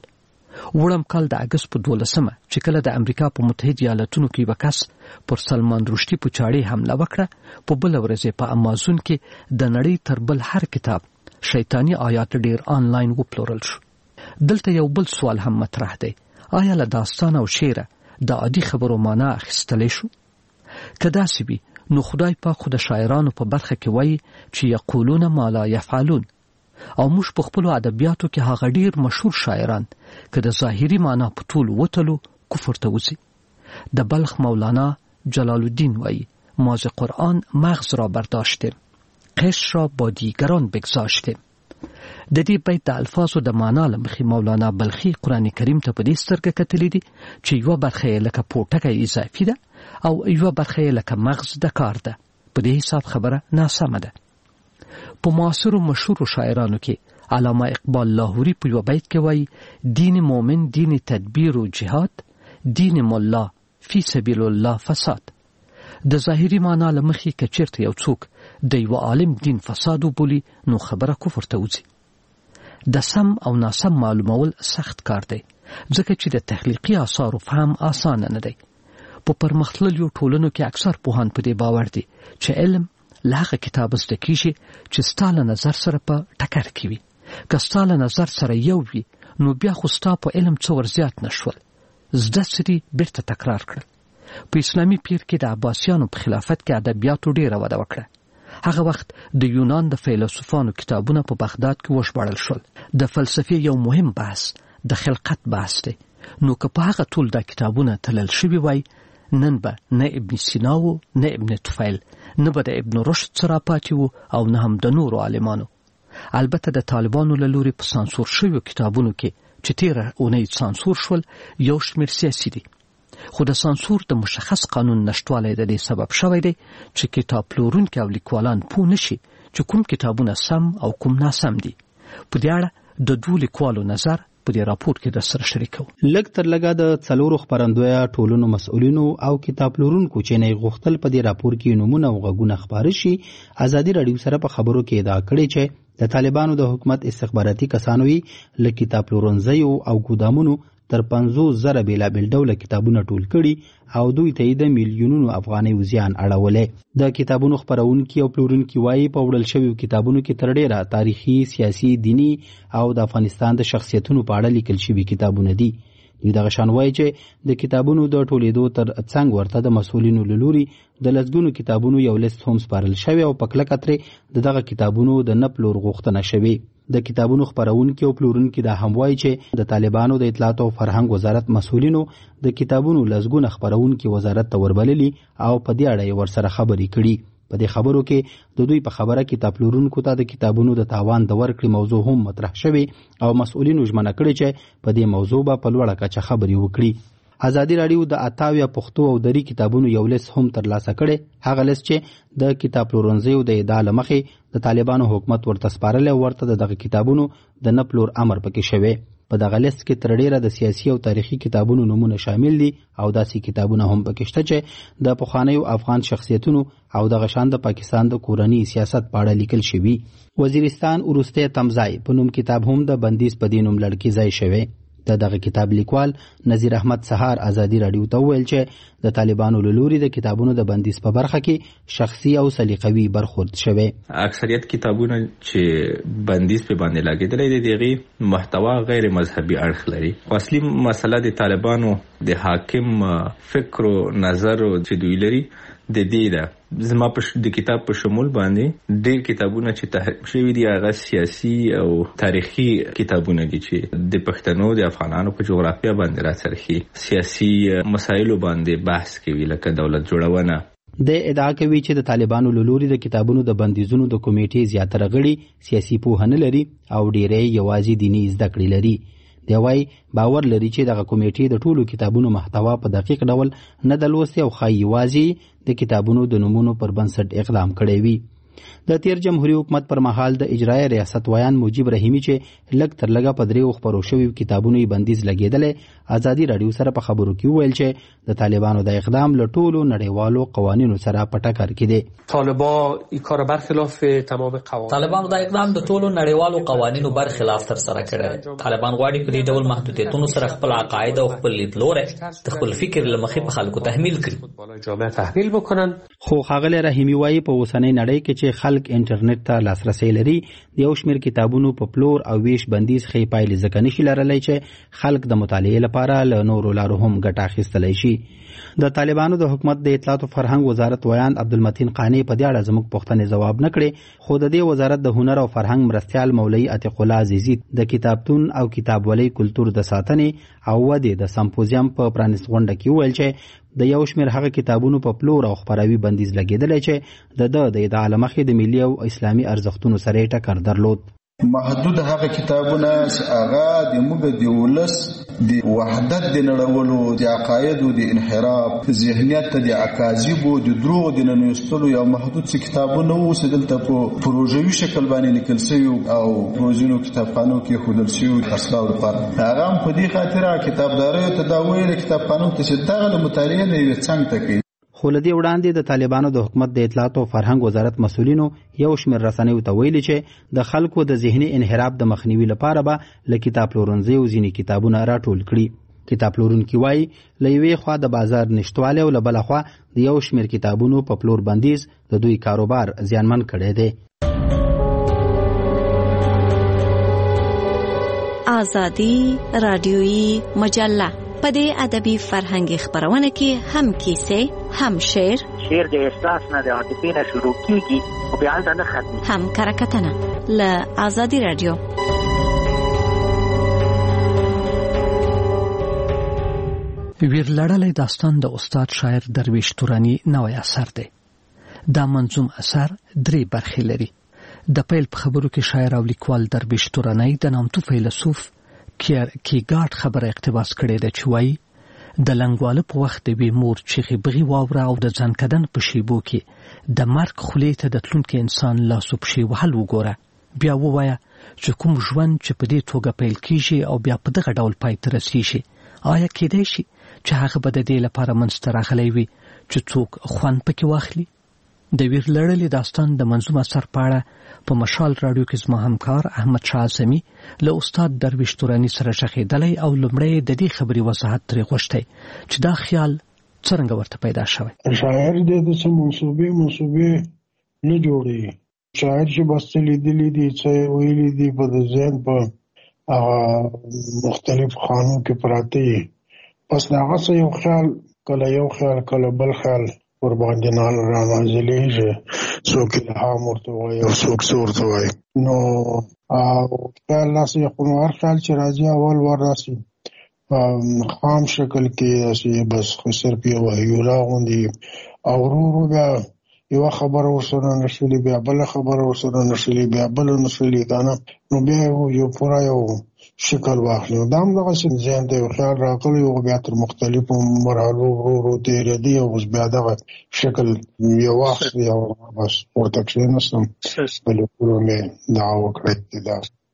Speaker 16: وړم کال د اګست په 12 چې کله د امریکا په متحد ایالاتونو کې یو کس پر سلمان رشدي په چاړې حمله وکړه، په بل ورځ په امازون کې د نړۍ تر بل هر کتاب شیطانی آیات ډیر آنلاین وپلورل شو. دلته یو بل سوال هم مطرح دی، آیا له داستان او شعر د عادي خبرو معنا اخیستلی شو؟ که داسې وي نو خدای پاک خو د شاعرانو په برخه کې وایي چې یقولون ما لا یفعلون، او موږ په خپلو ادبیاتو کې هغه ډیر مشهور شاعران که د ظاهري معنا په ټول وتلو کفر ته وځي. د بلخ مولانا جلال الدین وایي ما ز قرآن مغز را برداشتیم، قشر را با دیگران بگذاشتیم. د دې بیت د الفاظو د معنا له مخې مولانا بلخي قرآن کریم ته په دې سترګه کتلي دي چې یوه برخه یې لکه پوټکی اضافي ده او یوه برخه یې لکه مغز د کار ده. په دې حساب خبره ناسمه ده. په معاصرو مشهورو شاعرانو کې علامه اقبال لاهوري په یوه بیت کې وایي دین مومن دین تدبیر و جهاد، دین ملا فی سبیل الله فساد. د ظاهري معنا له مخې که چېرته یو څوک د یوه عالم دین فساد وبولي نو خبره کفر ته وځي. د سم او ناسم معلومول سخت کار دی ځکه چې د تخلیقي آثارو فهم آسانه نه دی. په پرمختللو ټولنو کې اکثر پوهان په دې باور دي چې علم له هغه کتاب زده کیږي چې ستا له نظر سره په ټکر کې وي. که ستا له نظر سره یو وي نو بیا خو ستا په علم څه ور زیات نشول، زده سری بیرته تکرار کړل. په اسلامي پیر کې د عباسیانو په خلافت کې ادبیاتو ډیره وده وکړه. هغه وخت د یونان د فیلسوفانو کتابونه په بغداد کې وژباړل شول. د فلسفې یو مهم بحث د خلقت بحث دی. نو که په هغه ټول دا کتابونه تلل شوي وای، نن به نه ابن سینا و نه ابن طفیل، نه به د ابن رشد سره پاتې و او نه هم د نورو عالمانو. البته د طالبانو له لوري په سانسور شویو کتابونو کې چې تیره اونۍ سانسور شول یو شمېر سیاسي دي، خو د سانسور د مشخص قانون نشتوالی د دې سبب شوی دی چې کتاب پلورونکي او لیکوالان پوه نشي چې کوم کتابونه سم او کوم ناسم دي. په دې اړه د دوه لیکوالو نظر په دې راپور کې د سره شریکو.
Speaker 2: لږ تر لږه د 4 خبرندویه ټولنو مسؤلینو او کتاب پلورونکو چې نه غوښتل په دې راپور کې نمونه او غږونه خبر شي، ازادي رادیو سره په خبرو کې ادعا کړې چې د طالبانو د حکومت استخباراتي کسانو یې له کتاب پلورنځیو او ګودامونو تر 50,000 بیلابیل ډوله کتابونه ټول کړي او دوی ته د میلیونونو افغانۍ زیان اړولې. د کتابونو خپرونکي او پلورونکي وایي په وړل شویو کتابونو کې تر ډیره تاریخي، سیاسي، دینی او د افغانستان د شخصیتونو په اړه لیکل شوي کتابونه دي. دوی دغه شان وایي چې د کتابونو د ټولېدو تر څنګ ورته د مسؤلینو له لوري د لسګونو کتابونو یو لیست هم سپارل شوی او په کلکه ترې دغه کتابونو د نه پلور غوښتنه شوې. د کتابونو خپرونکي او پلورونکي دا هم وایي چې د طالبانو د اطلاعات او فرهنګ وزارت مسؤلینو د کتابونو لسګونه خپرونکي وزارت ته وربللي او په دې اړه یې ورسره خبرې کړي. په دې خبرو کې د دوی په خبره کتاب پلورونکو ته د کتابونو د تاوان د ورکړې موضوع هم مطرح شوې او مسؤلینو ژمنه کړې چې په دې موضوع به په لوړه کچه خبرې وکړي. ازادي رادیو د 28 پښتو او دري کتابونو یو لیست هم ترلاسه کړي. هغه لیست چې د کتاب پلورنځیو د ادعا له مخې د طالبانو حکومت ورته سپارلی او ورته دغه کتابونو د نه پلور امر پکې شوی. په دغه لیست کې تر ډیره د سیاسي او تاریخي کتابونو نمونه شامل دي او داسې کتابونه هم پکې شته چې د پخوانیو افغان شخصیتونو او د غشان د پاکستان د کورنی سیاست په اړه لیکل شوی. وزیرستان ورسته تمځای په نوم کتاب هم د بندیز په دینوم لړکی ځای شوی. دغه کتاب لیکوال نذیر احمد سهار ازادي رادیو ته ویل چې د طالبانو له لوري د کتابونو د بندیز په برخه کې شخصي او سلیقوي برخورد شوی.
Speaker 21: اکثریت کتابونه چې بندیز په باندې لګیدلې دي دغه محتوا غیر مذهبي اړخ لري. اصلي مسله د طالبانو د حاکم فکر او نظر چې دوی لري د دې ده. زما د کتاب په شمول باندې ډېر کتابونه چې تحریف شوي دي هغه سیاسي او تاریخي کتابونه دي چې د پښتنو د افغانانو په جغرافیه باندې راڅرخي سیاسي مسایلو باندې بحث کوي لکه دولت جوړونه.
Speaker 2: د ادعا کوي چې د طالبانو له لوري د کتابونو د بندیزونو د کمیټې زیاتره غړي سیاسي پوهه نه لري او ډېری یوازې دیني زده کړې لري. دی وايي باور لري چې دغه کمیټې د ټولو کتابونو محتوا په دقیق ډول نه د لوستي او خای یوازې د کتابونو د نمونو پر بنسټ اقدام کړی وي. د تیر جمهوریت حکومت پر مهال د اجرایي ریاست ویان مجیب رحیمی چې لږ تر لږه په دریو خبرو شوی کتابونو بندیز لګیدل ازادي رادیو سره په خبرو کې ویل چې د طالبانو د اقدام له ټولو نړیوالو قوانینو سره په ټکر کې دي.
Speaker 20: طالبان این کار برخلاف تمام قوانین.
Speaker 8: طالبانو د اقدام د ټولو نړیوالو قوانینو برخلاف تر سره کړی. طالبان غواړي په دې ډول محدودیتونو سره خپل عقاید او خپل لیدلوري د خپل فکر لمخې په خلکو تحمیل کړي.
Speaker 20: جامعه تحمیل بکنن.
Speaker 2: خو ښاغلی رحیمی وايي په اوسنۍ نړۍ کې چې خلک انټرنیټ ته لاسرسي لري د یو شمېر کتابونو په پلور او ویش بندیز خې پایلې ځکه نشي لرلی چې خلک د مطالعې لپاره له نورو لارو هم ګټه اخیستلی شي. د طالبانو د حکومت د اطلاعات او فرهنګ وزارت ویان عبدالمتین قانی په دې اړه زموږ پوښتنې ځواب نه کړې خو د دې وزارت د هنر او فرهنګ مرستیال مولوي عتیق الله عزیزي د کتابتون او کتابولۍ کلتور د ساتنې او ودې د سمپوزیم په پرانیست غونډه کې ویل چې د یو شمېر هغه کتابونو په پلور او خپراوي بندیز لګیدلی چې د ادعا له مخې د ملي او اسلامي ارزښتونو سره ټکر درلود.
Speaker 22: محدود هغه کتابونه هغه د موږ د ولس د وحدت د نړولو د عقایدو د انحراف ذهنیت ته د اکاذیبو د دروغ د ننوستلو یو محدود څه کتابونه وو چې دلته په پروژوي شکل باندې لیکل شوي او پروژینو کتابخانو کې ښودل شوي خرڅلاو لپاره. هغه هم په دې خاطر کتابداریو ته دا ویل کتابخانو ته چې دغه مطالعه نه یو څنګه تکي.
Speaker 2: خو له دې وړاندې د طالبانو د حکومت د اطلاعات او فرهنګ وزارت مسؤلینو یو شمېر رسنیو ته ویلي چې د خلکو د ذهني انحراف د مخنیوي لپاره به له کتاب پلورنځیو ځینې کتابونه راټول کړي. کتاب پلورونکي وایي له یوې خوا د بازار نشتوالی او له بله خوا د یو شمېر کتابونو په پلور بندیز د دوی کاروبار زیانمن کړی دی.
Speaker 23: ازادي رادیویی مجله په دې ادبي فرهنګي خبرونه کې هم کیسې هم شعر
Speaker 24: د احساس نه د عاطفې نه شروع کیږي او بیا نه ختمي
Speaker 23: هم کرکټنه له ازادي رادیو.
Speaker 16: ویرلړلې داستان د استاد شاعر درویش تورانی نوې اثر دی. دا منظوم اثر 3 برخې لري. د پیل په خبرو کې شاعر او لیکوال درویش تورانی د نامتو فیلسوف کیرکیګارډ خبره اقتباس کړې ده چې وایي د لنګواله په وخت د وی مور چیغې بغي واوره او د ځنکدن په شیبو کې د مرګ خولې ته د تلونکي انسان لاسو پښې وهل وګوره بیا ووایه چې کوم ژوند چې په دې توګه پیل کیږي او بیا په دغه ډول پای ته رسیږي آیا کېدای شي چې هغه به د دې لپاره منځته راغلی وي چې څوک خوند پکې واخلي. د ویرلړلې داستان د منظوم اثر په اړه په مشال رادیو کې زما همکار احمد شاه اعظمي له استاد درویش تورانی سره شخېدلی او لومړی د دې خبرې وضاحت ترې غوښتی چې دا خیال څرنګه ورته پیدا شوی.
Speaker 17: شاعر د څه منصوبې نه جوړي. شاعر چې بس لیدلی دي چې ویلي دي په د ذهن په مختلف خانو کې پراته پس هغه څه یو خیال کله بل خیال ور باندې نال را نازلېږي څوک الهام ورته وایي او څوک ورته وایي نو او خیال داسې خونوار خیال چې راځي اول ور راسي خام شکل کې داسې بس صرف یو هیولا غوندې او ورو بیا یو خبره ورسره نشولي بیا بل خبره ورسره نشولي بیا بل نشولي کنه نو بیا یو پورا یو شکل واخلي دا هم دغه ذهن ته خیال راغلی او بیا تر مختلفو مرحلو ورو تېرېدي او بیا دغه شکل یو وخت یو بس ورته کښېناستم بل ورو مې دعا وکړه.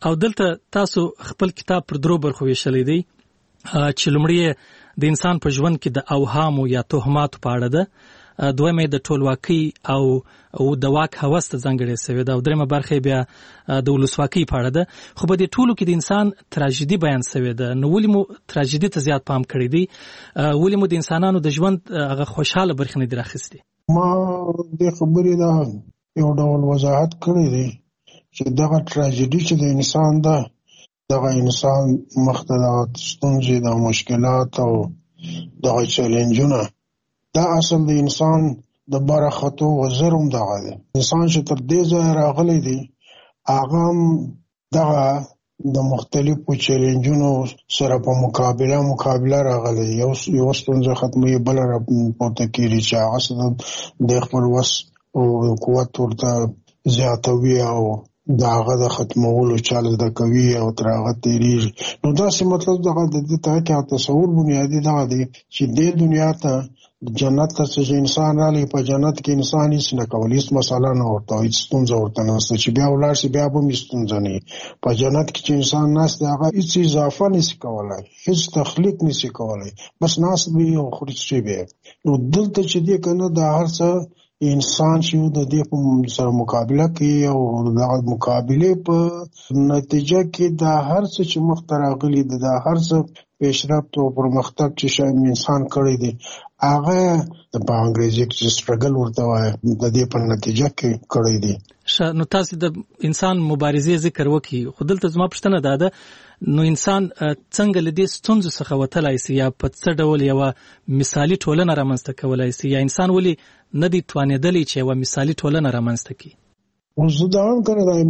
Speaker 1: او دلته تاسو خپل کتاب پر درو برخو ویشلې دی چې لومړی د انسان په ژوند کې د اوهام یا تهمات په اړه ده، دویمه د ټولواکۍ او د واک هوس ته ځانګړې شوې ده، او دریمه برخه بیا د ولسواکۍ په اړه ده. خو په دې ټولو کې د انسان تراژیدي بیان شوې ده. نو ولې مو تراژیدي ته زیات پام کړی دی؟ ولې مو د انسانانو د ژوند هغه خوشاله برخه نه راخستې؟
Speaker 17: ما د خبرې دا یو ډول وضاحت کړی دی چې دغه تراژیدي چې د انسان ده، دغه انسان مخته د ستونزې، د مشکلات او دغه چیلنجونه، دا اصل د انسان د برخطو وزرم دغه دی. انسان چې تر دې ځای راغلی دی، هغه دغه د مختلفو چیلنجونو سره په مقابله راغلی. یو ستونزه ختموي، بل را پورته کېږي چې هغه د خپل وس او قوت ورته زیاتوي او د هغه د ختمولو چل زده کوي او تر هغه تېرېږي. نو داسې مطلب دغه د دې ته تصور بنیادي دغه دی چې دې دنیا ته جنت ته چې انسان رالی، په جنت کې انسان هیڅ نه کولی، هیڅ مسله نه ورته، هیڅ ستونزه ورته نشته، چې بیا ولاړ شي بیا به هم ستونزه نه وي. په جنت کې چې انسان ناست دی، هغه هیڅ اضافه نشي کولی، هیڅ تخلیق نشي کولی، بس ناست وي او خوري شي بیا. نو دلته چې دی که نه، دا هر څه انسان چې د دې په سره مقابله کوي او د مقابلې په نتیجه کې دا هر څه چې مخته راغلي دي، دا هر څه پیشرفت او پرمختګ چې انسان کړی دی، هغه په انګریزي کې سټرګل ورته وایي، د دې په نتیجه کې کړی دی.
Speaker 1: نو تاسو د انسان مبارزې ذکر وکړي، خو دلته زما پوښتنه دا ده، نو انسان څنګه له دې ستونزو څخه وتلای شي، یا په څه ډول یوه مثالي ټولنه رامنځته کولی شي، یا انسان ولې نه دی توانېدلی چې یوه مثالي ټولنه رامنځته کړي؟
Speaker 17: زه دا هم کنه دا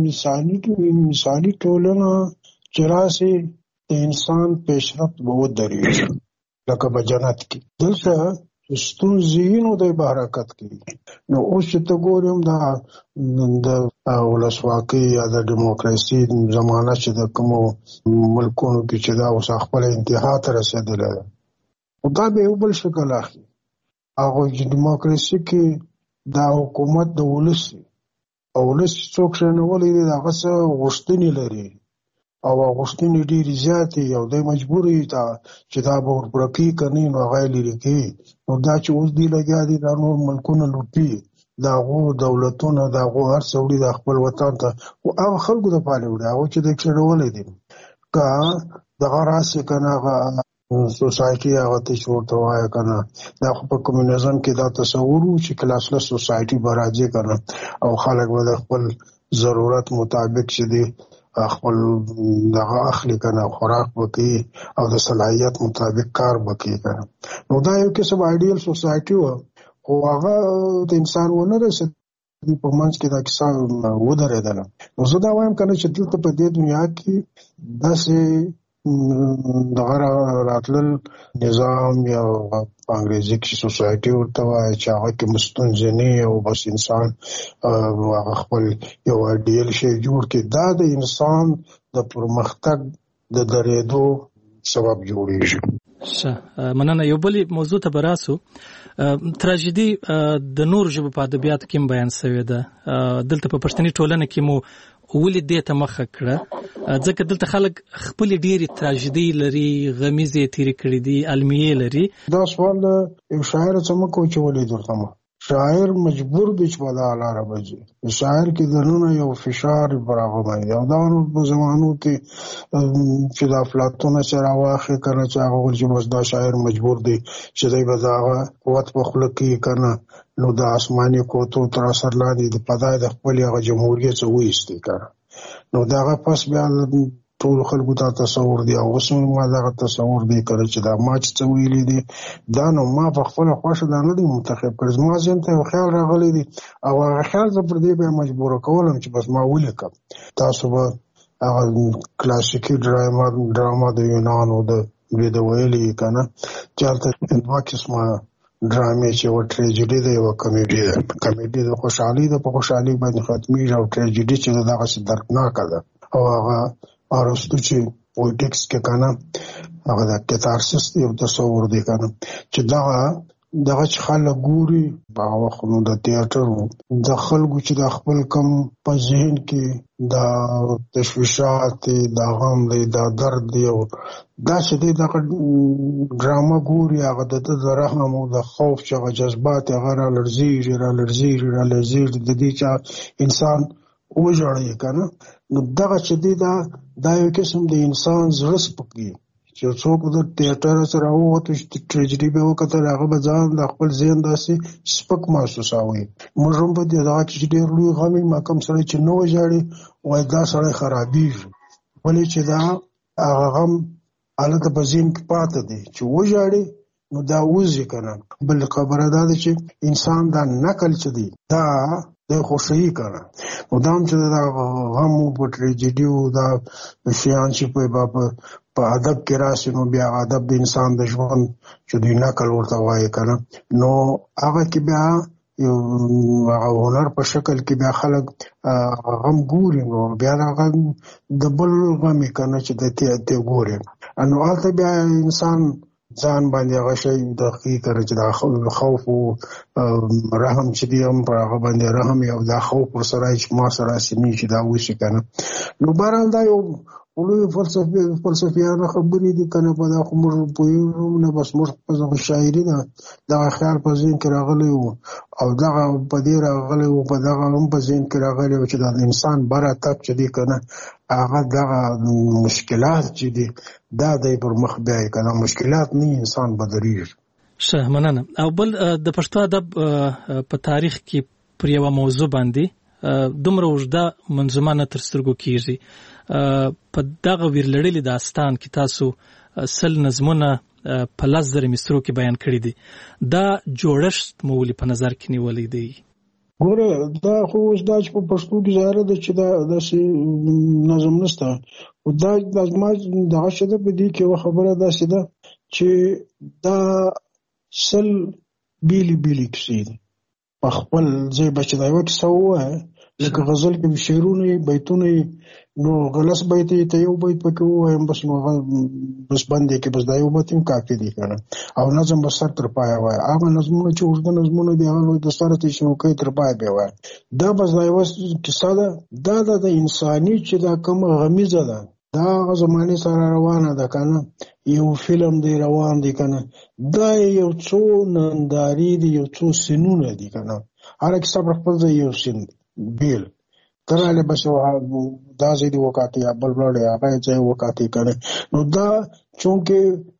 Speaker 17: مثالي ټولنه چې راشي، د انسان پیشرفت به ودرېږي لکه په جنت کې. دلته ستونزې نو دی په حرکت کې. نو اوس چې ته ګورې هم د ولسواکۍ یا د ډیموکراسۍ زمانه چې د کومو ملکونو کې چې دا اوس خپله انتها ته رسېدلی ده، دا به یو بل شکل اخلي. هغوی چې ډیموکراسي کې دا حکومت د ولس دی، او ولس څوک شنولی دی، د هغه څه غوښتنې لري او غوښتنې ډېرې زیاتې، او دی مجبور وي چې دا به ورپوره کوي، که نه نو هغه یې لرې کوي. نو دا چې اوس دی لګیا دي، دا نور ملکونه لوټي، د هغو دولتونه، د هغو هر څه وړي د خپل وطن ته، خو هغه خلکو دپاره وړي، هغو چې دی کښېنولی دي. که دغه راسې که نه هغه سوسایټي هغه ته چې ورته وایه که نه، دا خو په کمیونیزم کې دا تصور و چې کلاسلس سوسایټي به راځي که نه، او خلک به د خپل ضرورت مطابق چې دی خپل دغه اخلي که نه، خوراک به کوي او د صلاحیت مطابق کار به کوي که نه. نو دا یو قسم آیډیل سوسایټي وه، خو هغه د انسان ونه رسېد، په منځ کې دا کیسه ودرېدله. نو زه دا وایم که نه چې دلته په دې دنیا کې داسې دغه راتلل نظام یا په انګریزي کې سوسایټي ورته وایي چې هغه کې ستونزې نه وي او بس انسان هغه خپل یو ایډیل شی جوړ کړي، دا د انسان د پرمختګ د درېدو سبب جوړېږي.
Speaker 1: مننه. یو بلې موضوع ته به راسو. تراژیدي د نور ژبو په ادبیاتو کې هم بیان شوې ده. دلته په پښتني ټولنه کې مو ولې دې ته مخه کړه؟ ځکه دلته خلک خپلې ډېرې تراژیدي لري، غمیزې تېرې کړي دي، المیې لري.
Speaker 17: دا سوال یو شاعر څه مه کوو چې ولې درته مه. شاعر مجبور دی چې په دغه لاره وځي. شاعر کې دننه یو فشار راغلی، او دا په زمانو کې چې د افلاطون چې راواخلي که نه، چې هغه وایي چې بس دا شاعر مجبور دی چې دی به د هغه قوت په خوله کې که نه، نو د آسماني کوتو تر اثر لاندې د پدای د خپلې هغه جمهوریت څه وایستې که نه، نو د هغه پس بیا ټول خلکو ته تصور دی، او اوس ما دغه تصور دی کړی چې دا ما چې څه ویلي دي، دا نو ما په خپله خوښه دا نه دی منتخب کړی، زما ذهن ته یو خیال راغلی دی، او هغه خیال زه پر دې بیا مجبوره کولم چې بس ما ولیکم. تاسو به هغه کلاسیکي ډراما د یونانو د ویلي که نه، چې هلته دوه قسمه ډرامې چې یوه ټریجډي ده، یوه کمیډي ده. کمیډي د خوشحالۍ ده، په خوشحالۍ باندې ختمېږي، او ټریجډي چې ده دغسې دردناکه ده، او هغه ارسطو چې پویټکس کې که نه، هغه د کتارسس یو تصور دی که نه، چې دغه دغه چې خلک ګوري هغه وخت نو د تیاتر د خلکو چې د خپل کم په ذهن کې د تشویشات د غم دی د درد دی او دا چې دی دغه ډرامه ګوري هغه د رحم او د خوف چې هغه جذبات هغه را لړزیږي د دې چې انسان وژاړي که نه نو دغه چې دی دا یو قسم د انسان زړه سپکوي چې څوک د تیاتر سره ووتو چې ټریجډي به وکتل هغه به ځان د خپل ذهن داسې سپک محسوسوي. موږ هم په دغه کې چې ډېر لوی غم وي ما کوم سړی چې نه وژاړي وایي دا سړی خرابېږي ولې چې دا هغه غم هلته په ذهن کې پاته دی چې وژاړي نو دا وځي که نه. بل خبره دا ده چې انسان دا نقل چې دی دا د خوښوي که نه نو دا هم چې دا غم په ټریجډي دا شیان چې په ادب کې راشي نو بیا ادب د انسان د ژوند چې دوی نقل ورته وایي که نه نو هغه کې بیا یو هنر په شکل کې بیا خلک غم ګوري نو بیا هغه د بل غم یې که نه چې د ګوري نو هلته بیا انسان ځان باندې هغه شی دقیق کړي چې د خوف او رحم چې دی هم پر هغه باندې رحم او د خوف پر سره چې ما سره سینې چې دا وشي که نه نو بهرحال دا یو لوی فلسفیانه خبرې دي که نه په دا خو موږ پوهېږو نه بس موږ په شاعري ده دغه خیال په ذهن کې راغلی و او دغه په دې راغلی و په دغه هم په ذهن کې راغلی و چې د انسان بره تک چې دی که نه هغه دغه مشکلات چې دي دا دی پر مخ بیایي که نه مشکلات نه انسان بدلېږي.
Speaker 1: ښه مننه. او بل د پښتو ادب په تاریخ کې پر یوه موضوع باندې دومره اوږده منظومه نه تر سترګو کېږي. په دغه ویرلړلي داستان کې تاسو 100 نظمونه په 10,000 مصرو کې بیان کړي دي. دا جوړښت مو ولې په نظر کې نیولی دی؟
Speaker 17: ګوره دا خو اوس دا چې په پښتو کې ظاهره ده چې دا داسې نظم نشته دا زما دغه څه ده په دې کې یوه خبره داسې ده چې دا 100 بیلې کیسې دي په خپل ځای به چې دا یوه کیسه ووایه لکه غزل کې شعرونه بیتونه نو غلس بیت ته یو بیت پکې ووایم بس نو بس باندې کې بس دا یو بیت هم کافي دی که نه او نظم به سر تر پایه وایه هغه نظمونه چې اوږده نظمونه دي هغه د سره ته شنوکۍ تر پایه به وایه دا بس دا یوه کیسه ده دا د انساني چې دا کومه غمیزه ده دا هغه زمانې سره روانه ده که نه یو فلم دی روان دی که نه دا یو څو نندارې دي یو څو سینونه دي که نه هره کیسه پر خپل ځای یو سین دی بیل تراله بس دا ځای دی وکاتې یا بل ولاړې هغه ځای وکاتې که نه نو دا چونکې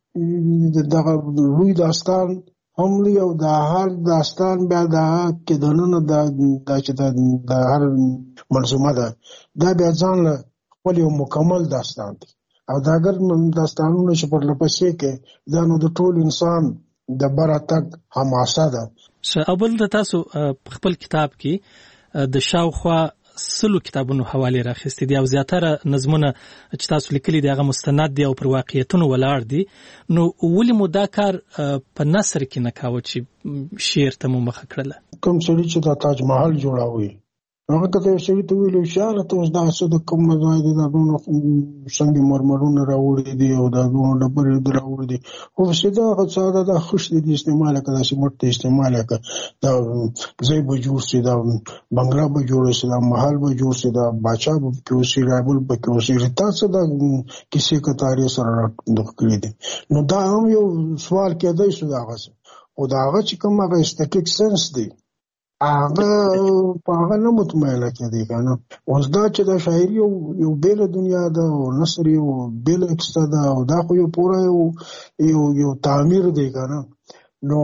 Speaker 17: دغه لوی داستان هم دی او د هر داستان بیا د کې دننه دا چې د هر منظومه ده دا بیا ځان له خپل یو مکمل داستان دی او دا اگر داستانونه چې پرله پسې کې دا نو د ټول انسان د بره تګ حماسه ده.
Speaker 1: او بل د تاسو خپل کتاب کې د شاوخوا 100 کتابونو حواله راخستې دي او زیاتره نظمونه چې تاسو لیکلي دي هغه مستند دي او پر واقعیتونو ولاړ دي نو ولې مو دا کار په نثر کې نه کاوه چې شعر ته مو مخه کړله؟
Speaker 17: کوم سړي چې دا تاج محل جوړاوي هغه ته یو سړي ته ویلو چې ته اوس دا څه د کوم ځای دی دا نو څنګه مرمرونه راوړي دي او دا نو ډبرې راوړي دي خو سیده هغه ساده دا خوش دي استعمال کړه چې مرته استعمال کړه دا ځای به جوړ شي دا بنگلا به جوړ شي دا محل به جوړ شي دا باچا به کوسي رابل به کوسي تاسو دا کیسه کتاري سره دخلي دي نو دا هم یو سوال کېدای شو دا غوښه او دا هغه چې کوم هغه استټیک سنس دی هغه په هغه نه مطمئنه کېدی که نه اوس دا چې دا شاعري یو بېله دنیا ده او نثر یو بېله کیسه ده او دا خو یو پوره یو تعمیر دی که نه نو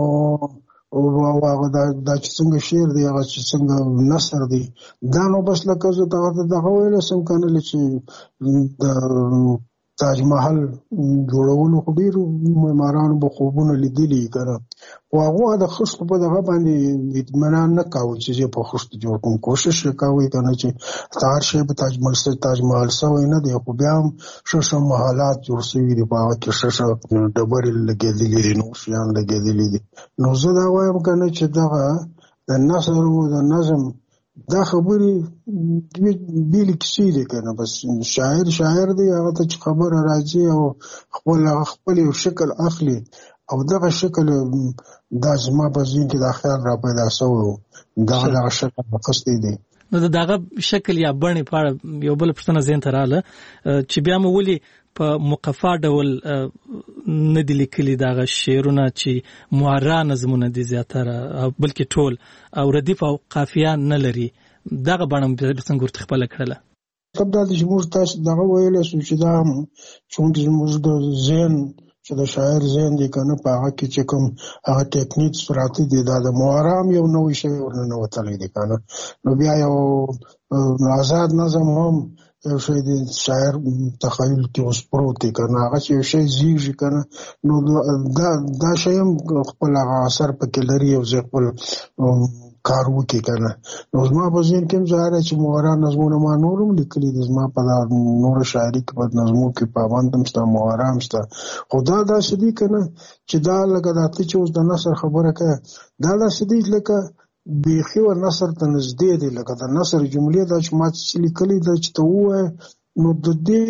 Speaker 17: هغه دا چې څنګه شعر دی هغه چې څنګه نثر دی دا نو بس لکه زه دغه ویلی سم که نه چې د تاج محل جوړولو خو ډېرو معمارانو به خوبونه لیدلي که نه خو هغو د خښتو په دغه باندې اطمینان نه کاوه چې زه په خښتو جوړ کوم کوشش یې کاوه که نه چې هر شی په تاج محل سوی نه دی خو بیا هم ښه محلات جوړ شوي دي په هغه کې ښه ډبرې لګېدلي دي نور شیان لګېدلي دي نو زه دا وایم که نه چې دغه د نثر او د نظم دا خبرې بیلې کیسې دي که نه بس شاعر دی هغه ته چې خبره راځي او خپل یو شکل اخلي او دغه شکل دا زما په ذهن کې دا خیال را پیدا شو دغه شکل مقصدي دی.
Speaker 1: نو دغه شکل یا بڼې په اړه یو بل پوښتنه ذهن ته رااله چې بیا مو ولې په مقفا ډول نه دي لیکلي دغه شعرونه چې معرا نظمونه دي زیاتره بلکې ټول او ردیف او قافیه نه لري دغه بڼه څنګه ورته خپله کړله؟
Speaker 17: طب دا چې موږ تاسو دغه ویلی سو چې دا چونکې زموږ د ذهن چې د شاعر ذهن دی که نه په هغه کې چې کوم هغه ټیکنیکس پراته دي دا د معرام یو نوی شی ورننوتلی دی که نه نو بیا یو آزاد نظم هم یو شی د شاعر تخیل کې اوس پروت دی که نه هغه چې یو شی زیږي که نه نو دا شی هم خپل هغه اثر پکې لري او زه خپل کار وکړي که نه نو زما په ذهن کې هم ظاهر چې معرا نظمونه ما نور هم لیکلي دي زما په نوره شاعري کې په نظمو کې پابند هم شته معرا هم شته خو دا داسې دي که نه چې دا لکه دا ته چې اوس د نثر خبره کوې دا داسې دي لکه بیخي و نثر ته نږدې دی لکه د نثر جملې دا چې ما چې لیکلي ده چې ته ووایې نو د دې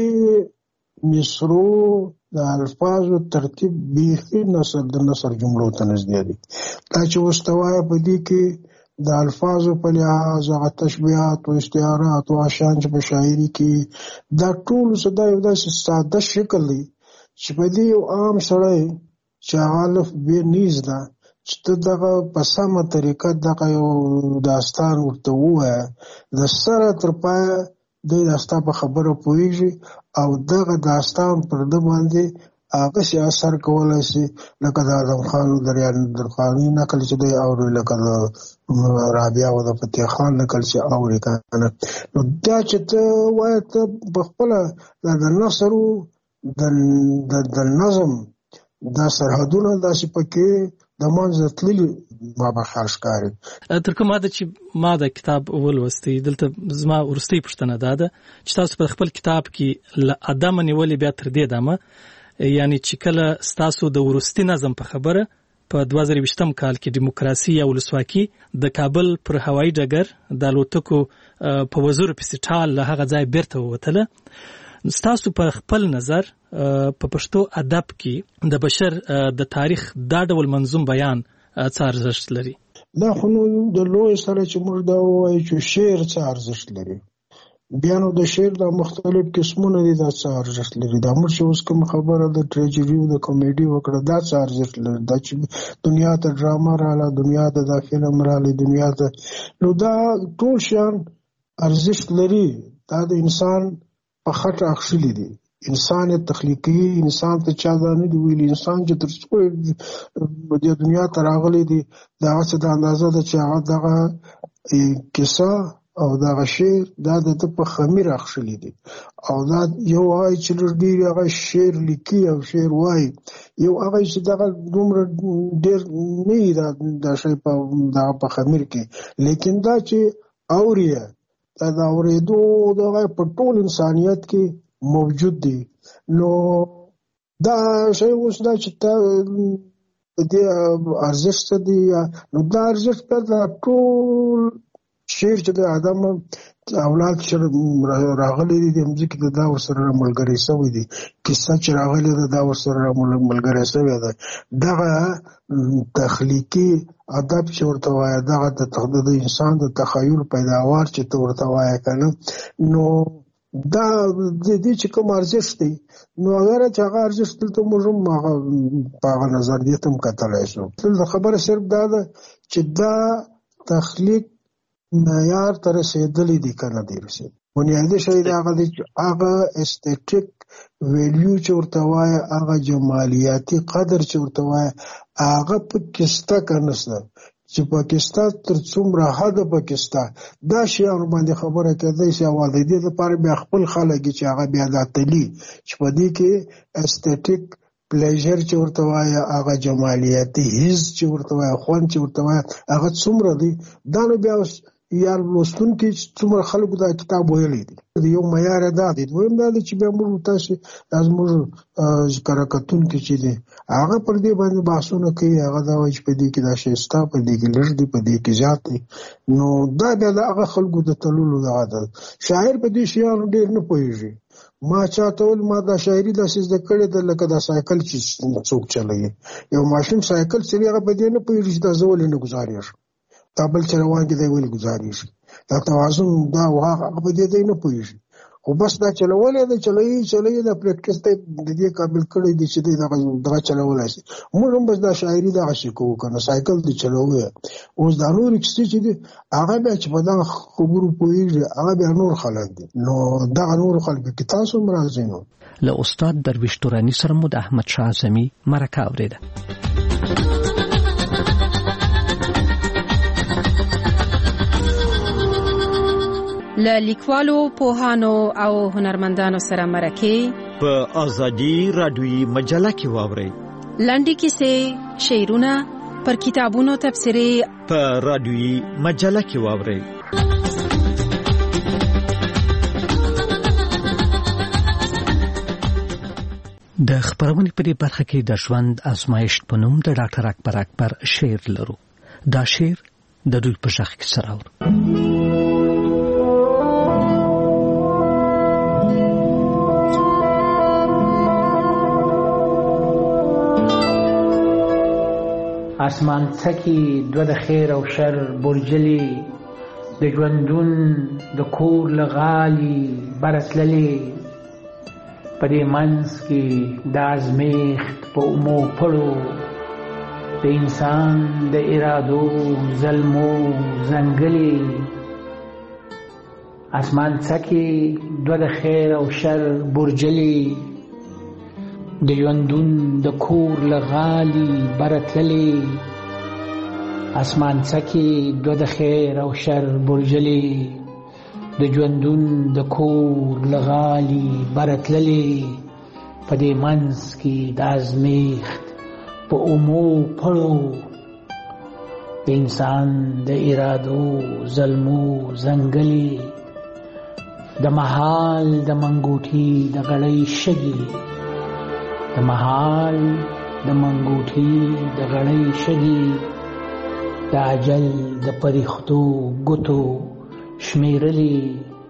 Speaker 17: مصرو د الفاظو ترتیب بیخي د نثر جملو ته نږدې دی دا چې اوس ته وایې په دې کې د الفاظو په لحاظ هغه تشبیهات او استعارات او اشعار چې په شاعري کې دا ټول څه دا یو داسې ساده شکل دی چې په دې یو عام سړی چې هغه الف بې نیز ده چې ته دغه په سمه طریقه دغه یو داستان ورته ووایه د سره تر پایه دی دا ستا په خبره پوهېږي او دغه داستان پر ده باندې هغه سي اثر کولی شي لکه د اعظم خان درخاني نقل چې دی اوري لکه د رابعه او د فتح خان نقل چې اوري که نه نو دا چې ته وایه ته په خپله د نثرو د نظم دا سرحدونه داسې پکې د منځه تللي ما به خیال ښکاري.
Speaker 1: تر کومه حده چې ما د کتاب ولوستی دلته زما وروستۍ پوښتنه دا ده چې تاسو په خپل کتاب کې له ادمه نیولې بیا تر دې دمه یعنی چې کله ستاسو د وروستي نظم په خبره په 2020 کال کې دیموکراسي یا ولسواکي د کابل پر هوایي ډګر د الوتکو په وزر پسې ټال له هغه ځای بیرته ووتله ستاسو په خپل نظر په پښتو ادب کې د بشر د تاریخ دا ډول منظوم بیان څه ارزښت لري؟
Speaker 17: دا خو نو د لوی سره چې موږ دا ووایو چې شعر څه ارزښت لري بیا نو د شعر دا مختلف قسمونه دي دا څه ارزښت لري دا موږ چې اوس کوم خبره د ټریجډي او د کامیډي وکړه دا څه ارزښت لري دا چې دنیا ته ډراما رااله دنیا ته دا فلم رااله دنیا ته نو دا ټول شیان ارزښت لري دا د انسان په خټه اخښلي دي انسان تخلیقي انسان ته چا دا نه دی ویلي انسان چې تر څو د دنیا ته راغلی دی دا څه د اندازه ده چې هغه دغه کیسه او دغه شعر دا د په خمیر اخښلي دي او دا یو وایي چې ډېر هغه شعر لیکي او شعر وایي یو هغه چې دغه دومره ډېر نه وي دا شی په خمیر کې لیکن دا چې اوري دا د اورېدو دغه په ټول انسانیت کې موجود دی نو دا شی اوس دا چې دې ارزښت دی نو دا ارزښت په ټول شعر چې د آدم اولاد چې راغلي دي د مځکې ته دا ورسره ملګری شوی دي کیسه چې راغلې ده دا ورسره ملګری شوی ده دغه تخلیقي ادب چې ورته وایه دغه د انسان د تخیل پیداوار چې ته ورته وایه که نه نو دا د دې چې کوم ارزښت دی نو اگر چې هغه ارزښت دلته موږ هم په هغه نظریې ته هم کتلی شو دلته خبره صرف دا ده چې دا تخلیق معیار ته رسېدلی دي که نه دی رسېدلی بنیادي شی د هغه دی چې هغه استیټیک ویلیو چې ورته وایه هغه جمالیاتي قدر چې ورته وایه هغه پکې شته که نه شته چې پاکستان تر څومره حده پاکستان دا شیانو باندې خبره کېدای شي او د دې لپاره بیا خپل خلک چې هغه بیا دا تلي چې په دې کې استیټیک پلیژر چې ورته وایه هغه جمالیاتي حس چې ورته وایه خوند چې ورته وایه هغه څومره دی دا نو بیا یا لوستونکي څومره خلکو دا کتاب ویلی دی یو معیار دا دی دویم دا دی چې بیا موږ تاسې دا زموږ کره کتونکي چې دی هغه پر دې باندې بحثونه کوي هغه دا وایي چې په دې کې دا شی شته په دې کې لږ دی په دې کې زیات دی نو دا بیا د هغه خلکو د تللو دغه ده شاعر په دې شیانو ډېر نه پوهېږي ما چاته ول ما دا شاعري داسې زده کړې ده لکه دا سایکل چې څوک چلوي یو ماشین سایکل چې هغه په دې نه پوهېږي چې دا زه ولې نه ګزارېږم دا بل چې روان دی دی ولې ګزارېږي دا توازن دا هغه په دې دی نه پوهېږي خو بس دا چلولې ده چلوي دا پریکټس ته د دې قابل کړی دی چې دغه چلولی شي موږ هم بس دا شاعري دغسې کوو که نه سایکل دی چلوی اوس دا نور کیسې چې دي هغه بیا چې په دغه خبرو پوهېږي هغه بیا نور خلک دي نو دغه نور خلکو کې تاسو هم راځئ نو
Speaker 16: له استاد درویش توراني سره مو د احمدشاه اعظمي مرکه اورېده.
Speaker 14: له لیکوالو پوهانو او هنرمندانو سره مرکې
Speaker 3: په ازادي رادیویي مجله کې واورئ.
Speaker 14: لنډې کیسې، شعرونه، پر کتابونو تبصرې
Speaker 3: په رادیویي مجله کې واورئ.
Speaker 16: د خبرونې په دې برخه کې د ژوند ازمایښت په نوم د ډاکټر اکبر شعر لرو. دا شعر د دوی په ژغ کې سره اورو.
Speaker 18: اسمان څکی دو د خیر او شر برجلی د ژوندون د کور لغالی برتللی په دې منځ کې د ازمیښت په اومو پړو د انسان د ارادو ظلمو ځنګلې اسمان څکی دو د خیر او شر برجلی د ژوندون د کور لغالی برتللی اسمان څکی دو د خیر او شر برجلی د ژوندون د کور لغالی برتللی په دې منځ کې د ازمیښت په اومو پړو د انسان د ارادو ظلمو ځنګلې د مهال د منګوټي د غړۍ شګې د مهال د منګوټي د غړۍ شګې د اجل د پرښتو ګوتو شمیرلی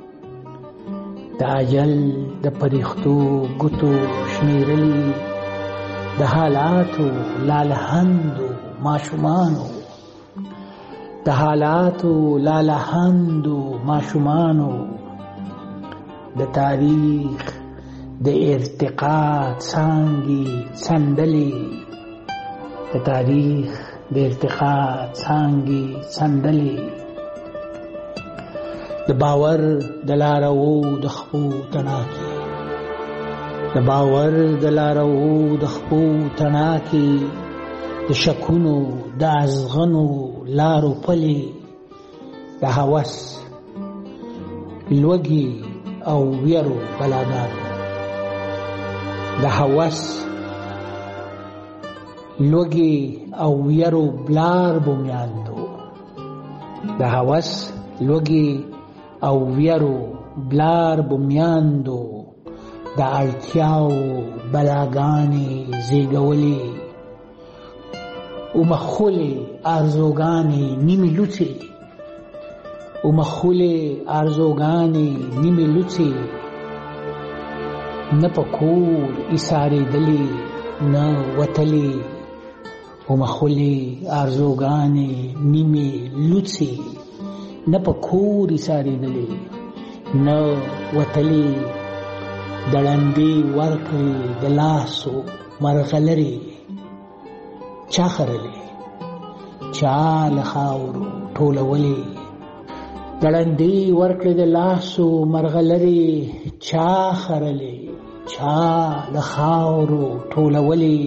Speaker 18: د اجل د پرښتو ګوتو شمیرلی د حالاتو لالهندو ماشومانو د حالاتو لالهندو ماشومانو د تاریخ د ارتقا څانګې څنډلې د تاریخ د ارتقا څانګې څنډلې د باور د لارو د خپو تڼاکې د باور د لارو د خپو تڼاکې د شکونو د ازغنو لارو پلې د هوس لوږې او ویرو بلاګانو د هوس لوږې او ویرو بلار بومیاندو د هوس لوږې او ویرو بلار بومیاندو د اړتیاو بلاګانې زیږولې ومخولې ارزوګانې نیمې لوڅې ومخولې ارزوګانې نیمې لوڅې نه په کور ایسارېدلې نه وتلې ومخولې ارزوګانې نیمې لوڅې نه په کور ایسارېدلې نه وتلې د ړندې ورکړې د لاسو مرغلرې چا خرلې چا له خاورو ټولولې د ړندې ورکړې د لاسو مرغلرې چا خرلې چا له خاورو ټولولې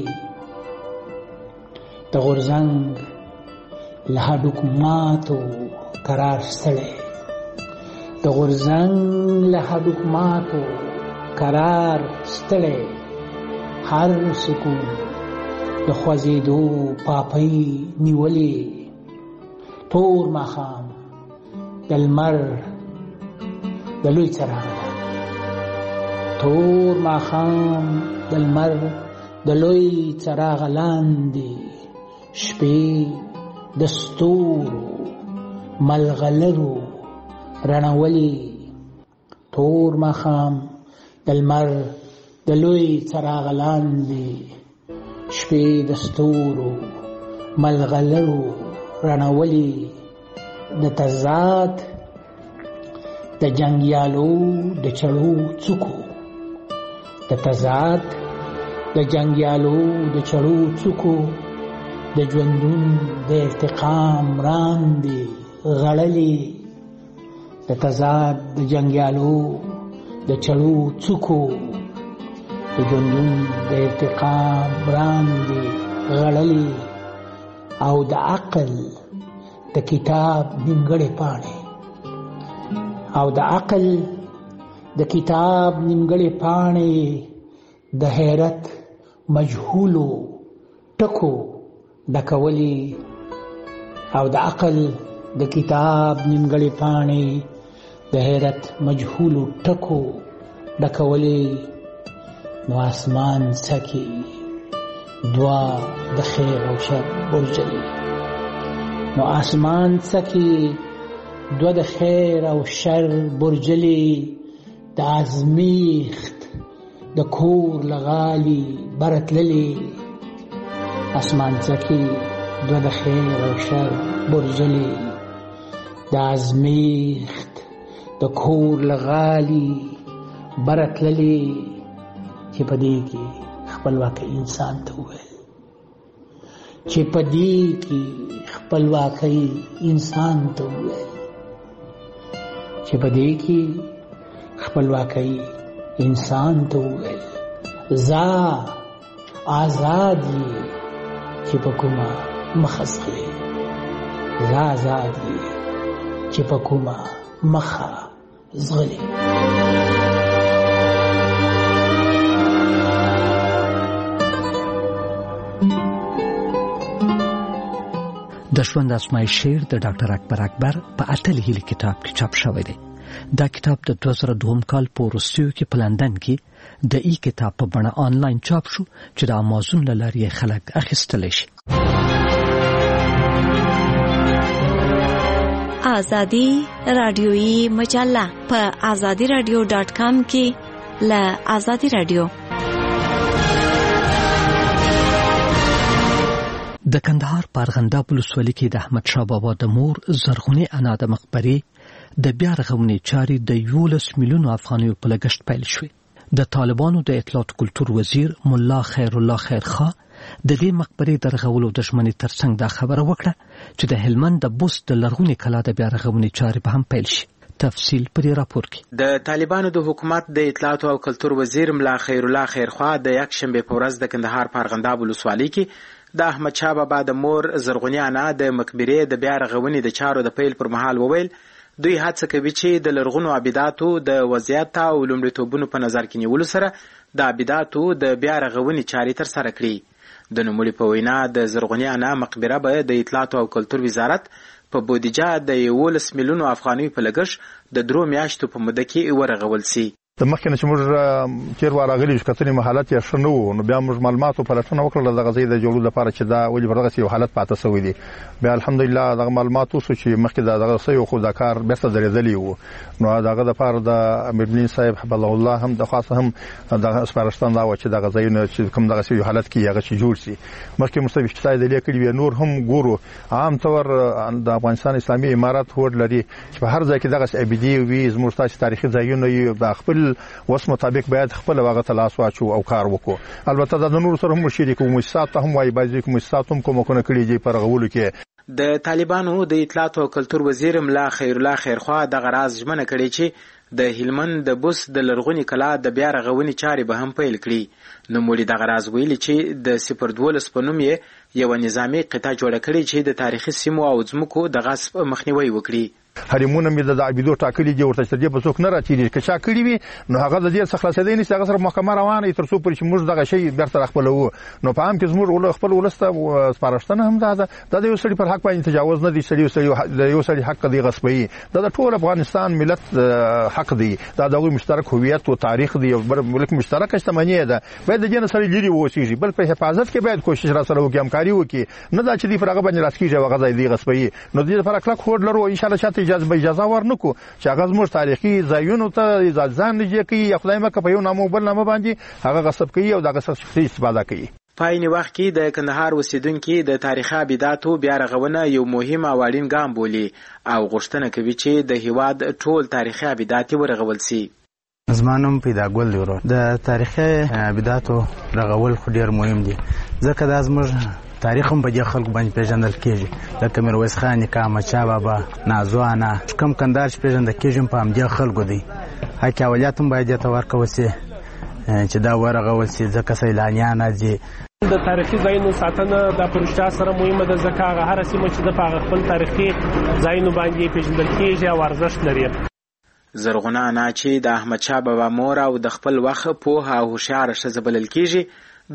Speaker 18: د غورځنګ له هډوکو ماتو قرار ستړی د غورځنګ له هډوکو ماتو قرار ستړی هر سکون د خوځېدو پاپۍ نیولې تور ماښام د لمر د لوی څراغ تور ماښام د لمر د لوی څراغ لاندې شپې د ستورو ملغلرو رڼولې تور ماښام د لمر د لوی څراغ لاندې شپې د ستورو ملغلرو رڼولې د تضاد د جنګیالو د چړو څوکو د تضاد د جنګیالو د چړو څوکو د ژوندون د ارتقام راندې غړلې د تضاد د جنګیالو د چړو څوکو د ژوندون د ارتقام راندې غړلې او د عقل د کتاب نیمګړې پاڼې او د عقل د کتاب نیمګړې پاڼې د حیرت مجهولو ټکو ډکولې او د عقل د کتاب نیمګړې پاڼې د حیرت مجهولو ټکو ډکولې نو آسمان څکې دعا د خیر او شر برجلې نو آسمان څکې دعا د خیر او شر برجلې د ازمیخت د کور لغالي برتللې آسمان څکې دعا د خیر او شر برجلې د ازمیخت د کور لغالي برتللې چې پدې کې خپلواکي انسان ته وویل چې پدې کې خپلواکي انسان ته وویل چې پدې کې خپلواکي انسان ته وویل زا آزاد یې چې په کومه مخه ځغلې زا آزاد یې چې په کومه مخه ځغلې
Speaker 16: د ژوند ازمایښت شعر د ډاکټر اکبر اکبر په اتل هیلي کتاب کې چاپ شوی دی. دا کتاب د 2002 کال په وروستیو کې په لندن کې د ای کتاب په بڼه آنلاین چاپ شو چې د امازون له لارې خلک اخیستلی شي.
Speaker 23: آزادی رادیویی مجله په azadiradio.com کې له آزادی رادیو.
Speaker 16: د کندهار په ارغنداب ولسوالۍ کې د احمد شاه بابا د مور زرغونې انا د مقبرې د بیا رغونې چارې د 11 میلیونو افغانیو په لګښت پیل شوې. د طالبانو د اطلاعات کلتور وزیر مولا خیر الله خیرخوا د دې مقبرې د رغولو د ژمنې ترڅنګ دا خبره وکړه چې د هلمند د بوست د لرغونې کلا د بیا رغونې چارې به هم پیل شي. تفصیل په دې راپور کې.
Speaker 5: د طالبانو د حکومت د اطلاعات او کلتور وزیر مولا خیر الله خیرخوا د یک شنبه په ورځ د کندهار په ارغنداب ولسوالۍ کې د احمد شاه بابا د مور زرغونې انا د مقبرې د بیا رغونې د چارو د پیل پر مهال وویل دوی هڅه کوي چې د لرغونو عباداتو د وضعیت او لومړیتوبونو په نظر کې نیولو سره د عباداتو د بیا رغونې چارې تر سره کړي. د نوموړي په وینا د زرغونې انا مقبره به د اطلاعات او کلتور وزارت په بودیجه د 11 میلیونو افغانیو په لګښت د 3 میاشتو په موده کې ورغول شي.
Speaker 6: د مخکنه چې موږ چیر ورغلي چې کتنې حالت یې ښه نه و نو بیا موږ معلوماتو پلټنه وکړه د غزې د جوړولو لپاره چې دا ولې ورغه یو حالت پاتې شوی دی. بیا الحمدلله د معلوماتو چې مخکې دغه سې خو د کار بیرته درېدلی وو نو دغه د پاره د امیرالدین صاحب حب الله هم د خاصه هم د سپارښتنه دا و چې د غزې نه چې کوم دغه یو حالت کې هغه چې جوړ شي. مخکې مستوي چې د لیکلي نور هم ګورو عام طور د افغانستان اسلامي امارات هوډ لري چې په هر ځای کې دغه ابدي وي زموږ تاسو تاریخي ځایونه یو د خپل وس مطابق باید خپل واغه تلاش واچو او کار وکړو. البته د نور سره هم شریکو مؤسسات هم وای بعضی مؤسسات هم کومه کړي دي پر غوولو کې.
Speaker 5: د طالبانو د اطلاعات او کلتور وزیر مولا خیر الله خیرخوا د غراز ژمنه کړې چې د هلمند د بوس د لرغونی کلا د بیا رغونې چارې به هم پیل کړي. نو مولي د غراز ویلي چې د 012 په نوم یې یو نظامی قطعه جوړه کړې چې د تاریخي سیمو او ځمکو د غصب مخنیوي وکړي.
Speaker 6: حریمونه مې د عبیدو ټاکلي دي ورته چې دې په څوک نه راچېږي که چا کړي وي نو هغه د دې څخه خلاصېدی نشي هغه سره محکمه روانه تر څو پورې چې موږ دغه شی بیرته خپلوو. نو په عام کې زموږ خپل ولس ته سپارښتنه هم ده د یو سړي پر حق باندې تجاوز نه دی. سړي د یو سړي حق دی غصبي د ټول افغانستان ملت حق دی. دا د مشترک هویت او تاریخ دی او ملک مشترک شتمنۍ ده باید د دې سره لري ووسیږي بل په حفاظت کې باید کوشش را سره وکړي همکاري وکړي نه دا چې دی فرغه باندې راسکیږي هغه ځای دی غصبي. نو دې لپاره کلک هوډ لرو ان شاء الله چې داسې اجازه ورنکو چې هغه زموږ تاریخي ځایونو ته ځان نږدې کوي یا خدای مکه په یو نامه بل نامه باندې هغه غصب کوي او دغه شخصي استفاده کوي.
Speaker 5: په عین وخت کې د کندهار اوسیدونکو د تاریخي ابداتو بیا رغونه یو مهم او اړین ګام بولي او غوښتنه کوي چې د هیواد ټول تاریخي ابدات ورغول شي.
Speaker 19: زما نوم پیدا ګل دی ورو. د تاریخي ابداتو رغول خو ډیر مهم دي ځکه دا زموږ تاریخ هم په دې خلکو باندې پیژندل کېږي لکه میرویس خان نیکه، احمدشاه بابا، نازوانه، کم کندهار چې پیژندل کېږي په همدې خلکو دی. حق اولیات هم باید دې ته ورکول شي چې دا ورغول شي ځکه سیلانیان راځي.
Speaker 20: د تاریخي ځایونو ساتنه د پرشتیا سره مهمه ده ځکه هغه هر سیمه چې د خپل تاریخي ځایونو باندې پیژندل کېږي او ارزښت لري.
Speaker 5: زرغونه انا چې د احمدشاه بابا مور او د خپل وخت پوهه او هوښیاره ښځه بلل کېږي د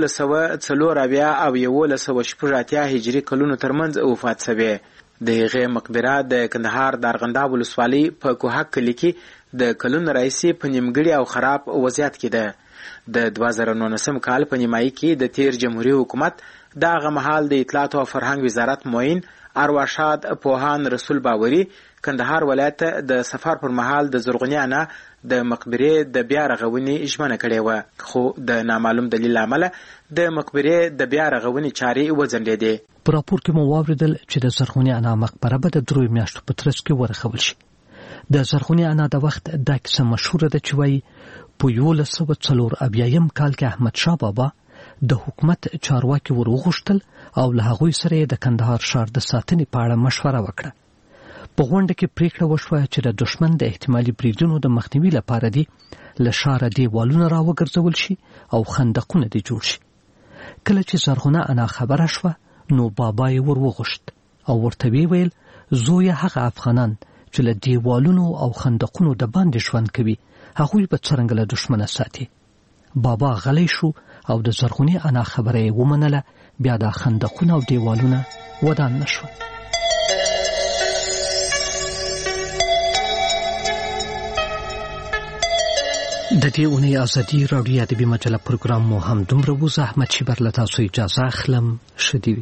Speaker 5: 1140 او 1180 هجري کلونو ترمنځ وفات شوه. د هغې مقبره د کندهار د ارغنداب ولسوالۍ په کوهک کلي کې د کلونو راهیسې په نیمګړي او خراب وضعیت کې ده. د 2019 کال په نیمایي کې د تیر جمهوریت حکومت د هغه مهال د اطلاعات او فرهنګ وزارت معین ارواښاد پوهان رسول باوري کندهار ولایت د سفر پر مهال د زرغونې انا د مقبرې د بیا رغونې ژمنه کړې وه، خو د نامعلوم دلیل امله د مقبرې د بیا رغونې چارې وځنډېدې.
Speaker 16: په راپور کې مو واورېدل چې د زرغونې انا مقبره به د 3 میاشتو په ترڅ کې ورغول شي. د زرغونې انا د وخت دا کیسه مشهوره ده چې وایي په 1140 کال کې احمدشاه بابا د حکومت چارواکي وروغوښتل او له هغوی سره د کندهار ښار د ساتنې په اړه مشوره وکړه. په غونډه کې پریکړه وشوه چې د دشمن د احتمالي بریدونو د مخنیوي لپاره دی له ښاره دیوالونه راوګرځول شي او خندقونه دې جوړ شي. کله چې زرغونه انا خبره شوه نو بابا یې وروغوښت او ورته ویل زویه هغه افغانان چې له دیوالونو او خندقونو د باندې ژوند کوي هغوی به څرنګه له دشمنه ساتي. بابا غلی شو او د زرغونې انا خبره یې ومنله. بیا د خندقونه او دیوالونه ودان نشول. د دې اونۍ ازادي راډیو ادبي مجله پروګرام مو هم دومره و. زه احمد شیبر له تاسو اجازه اخلم. ښه دې وي.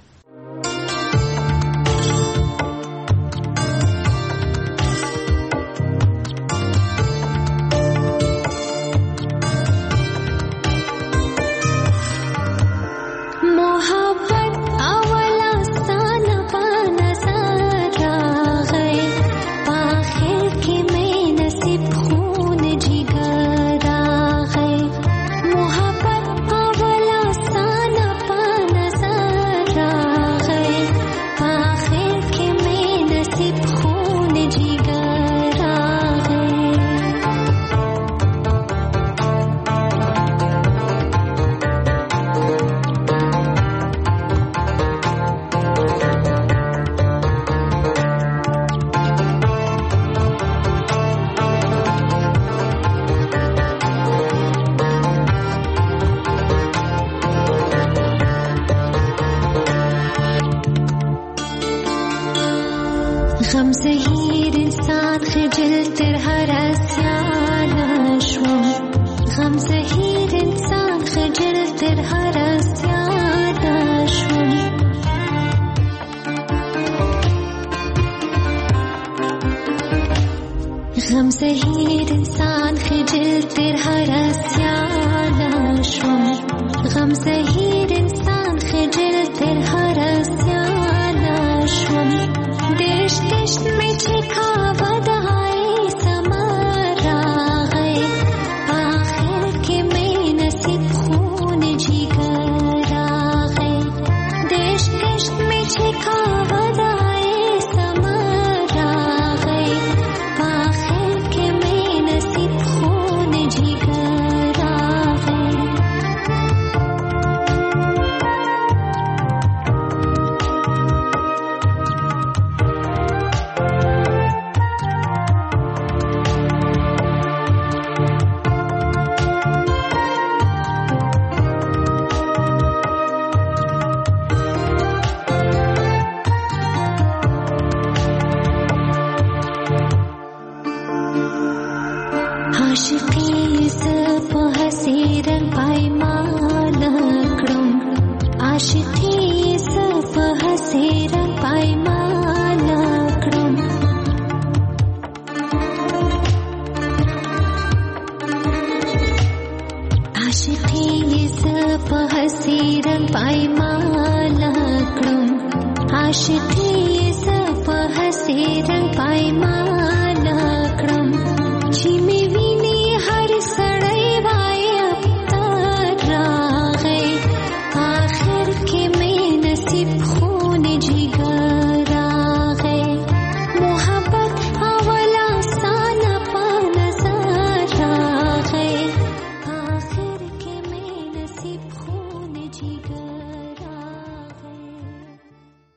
Speaker 4: عاشقی صفحه سی رنگ پایمان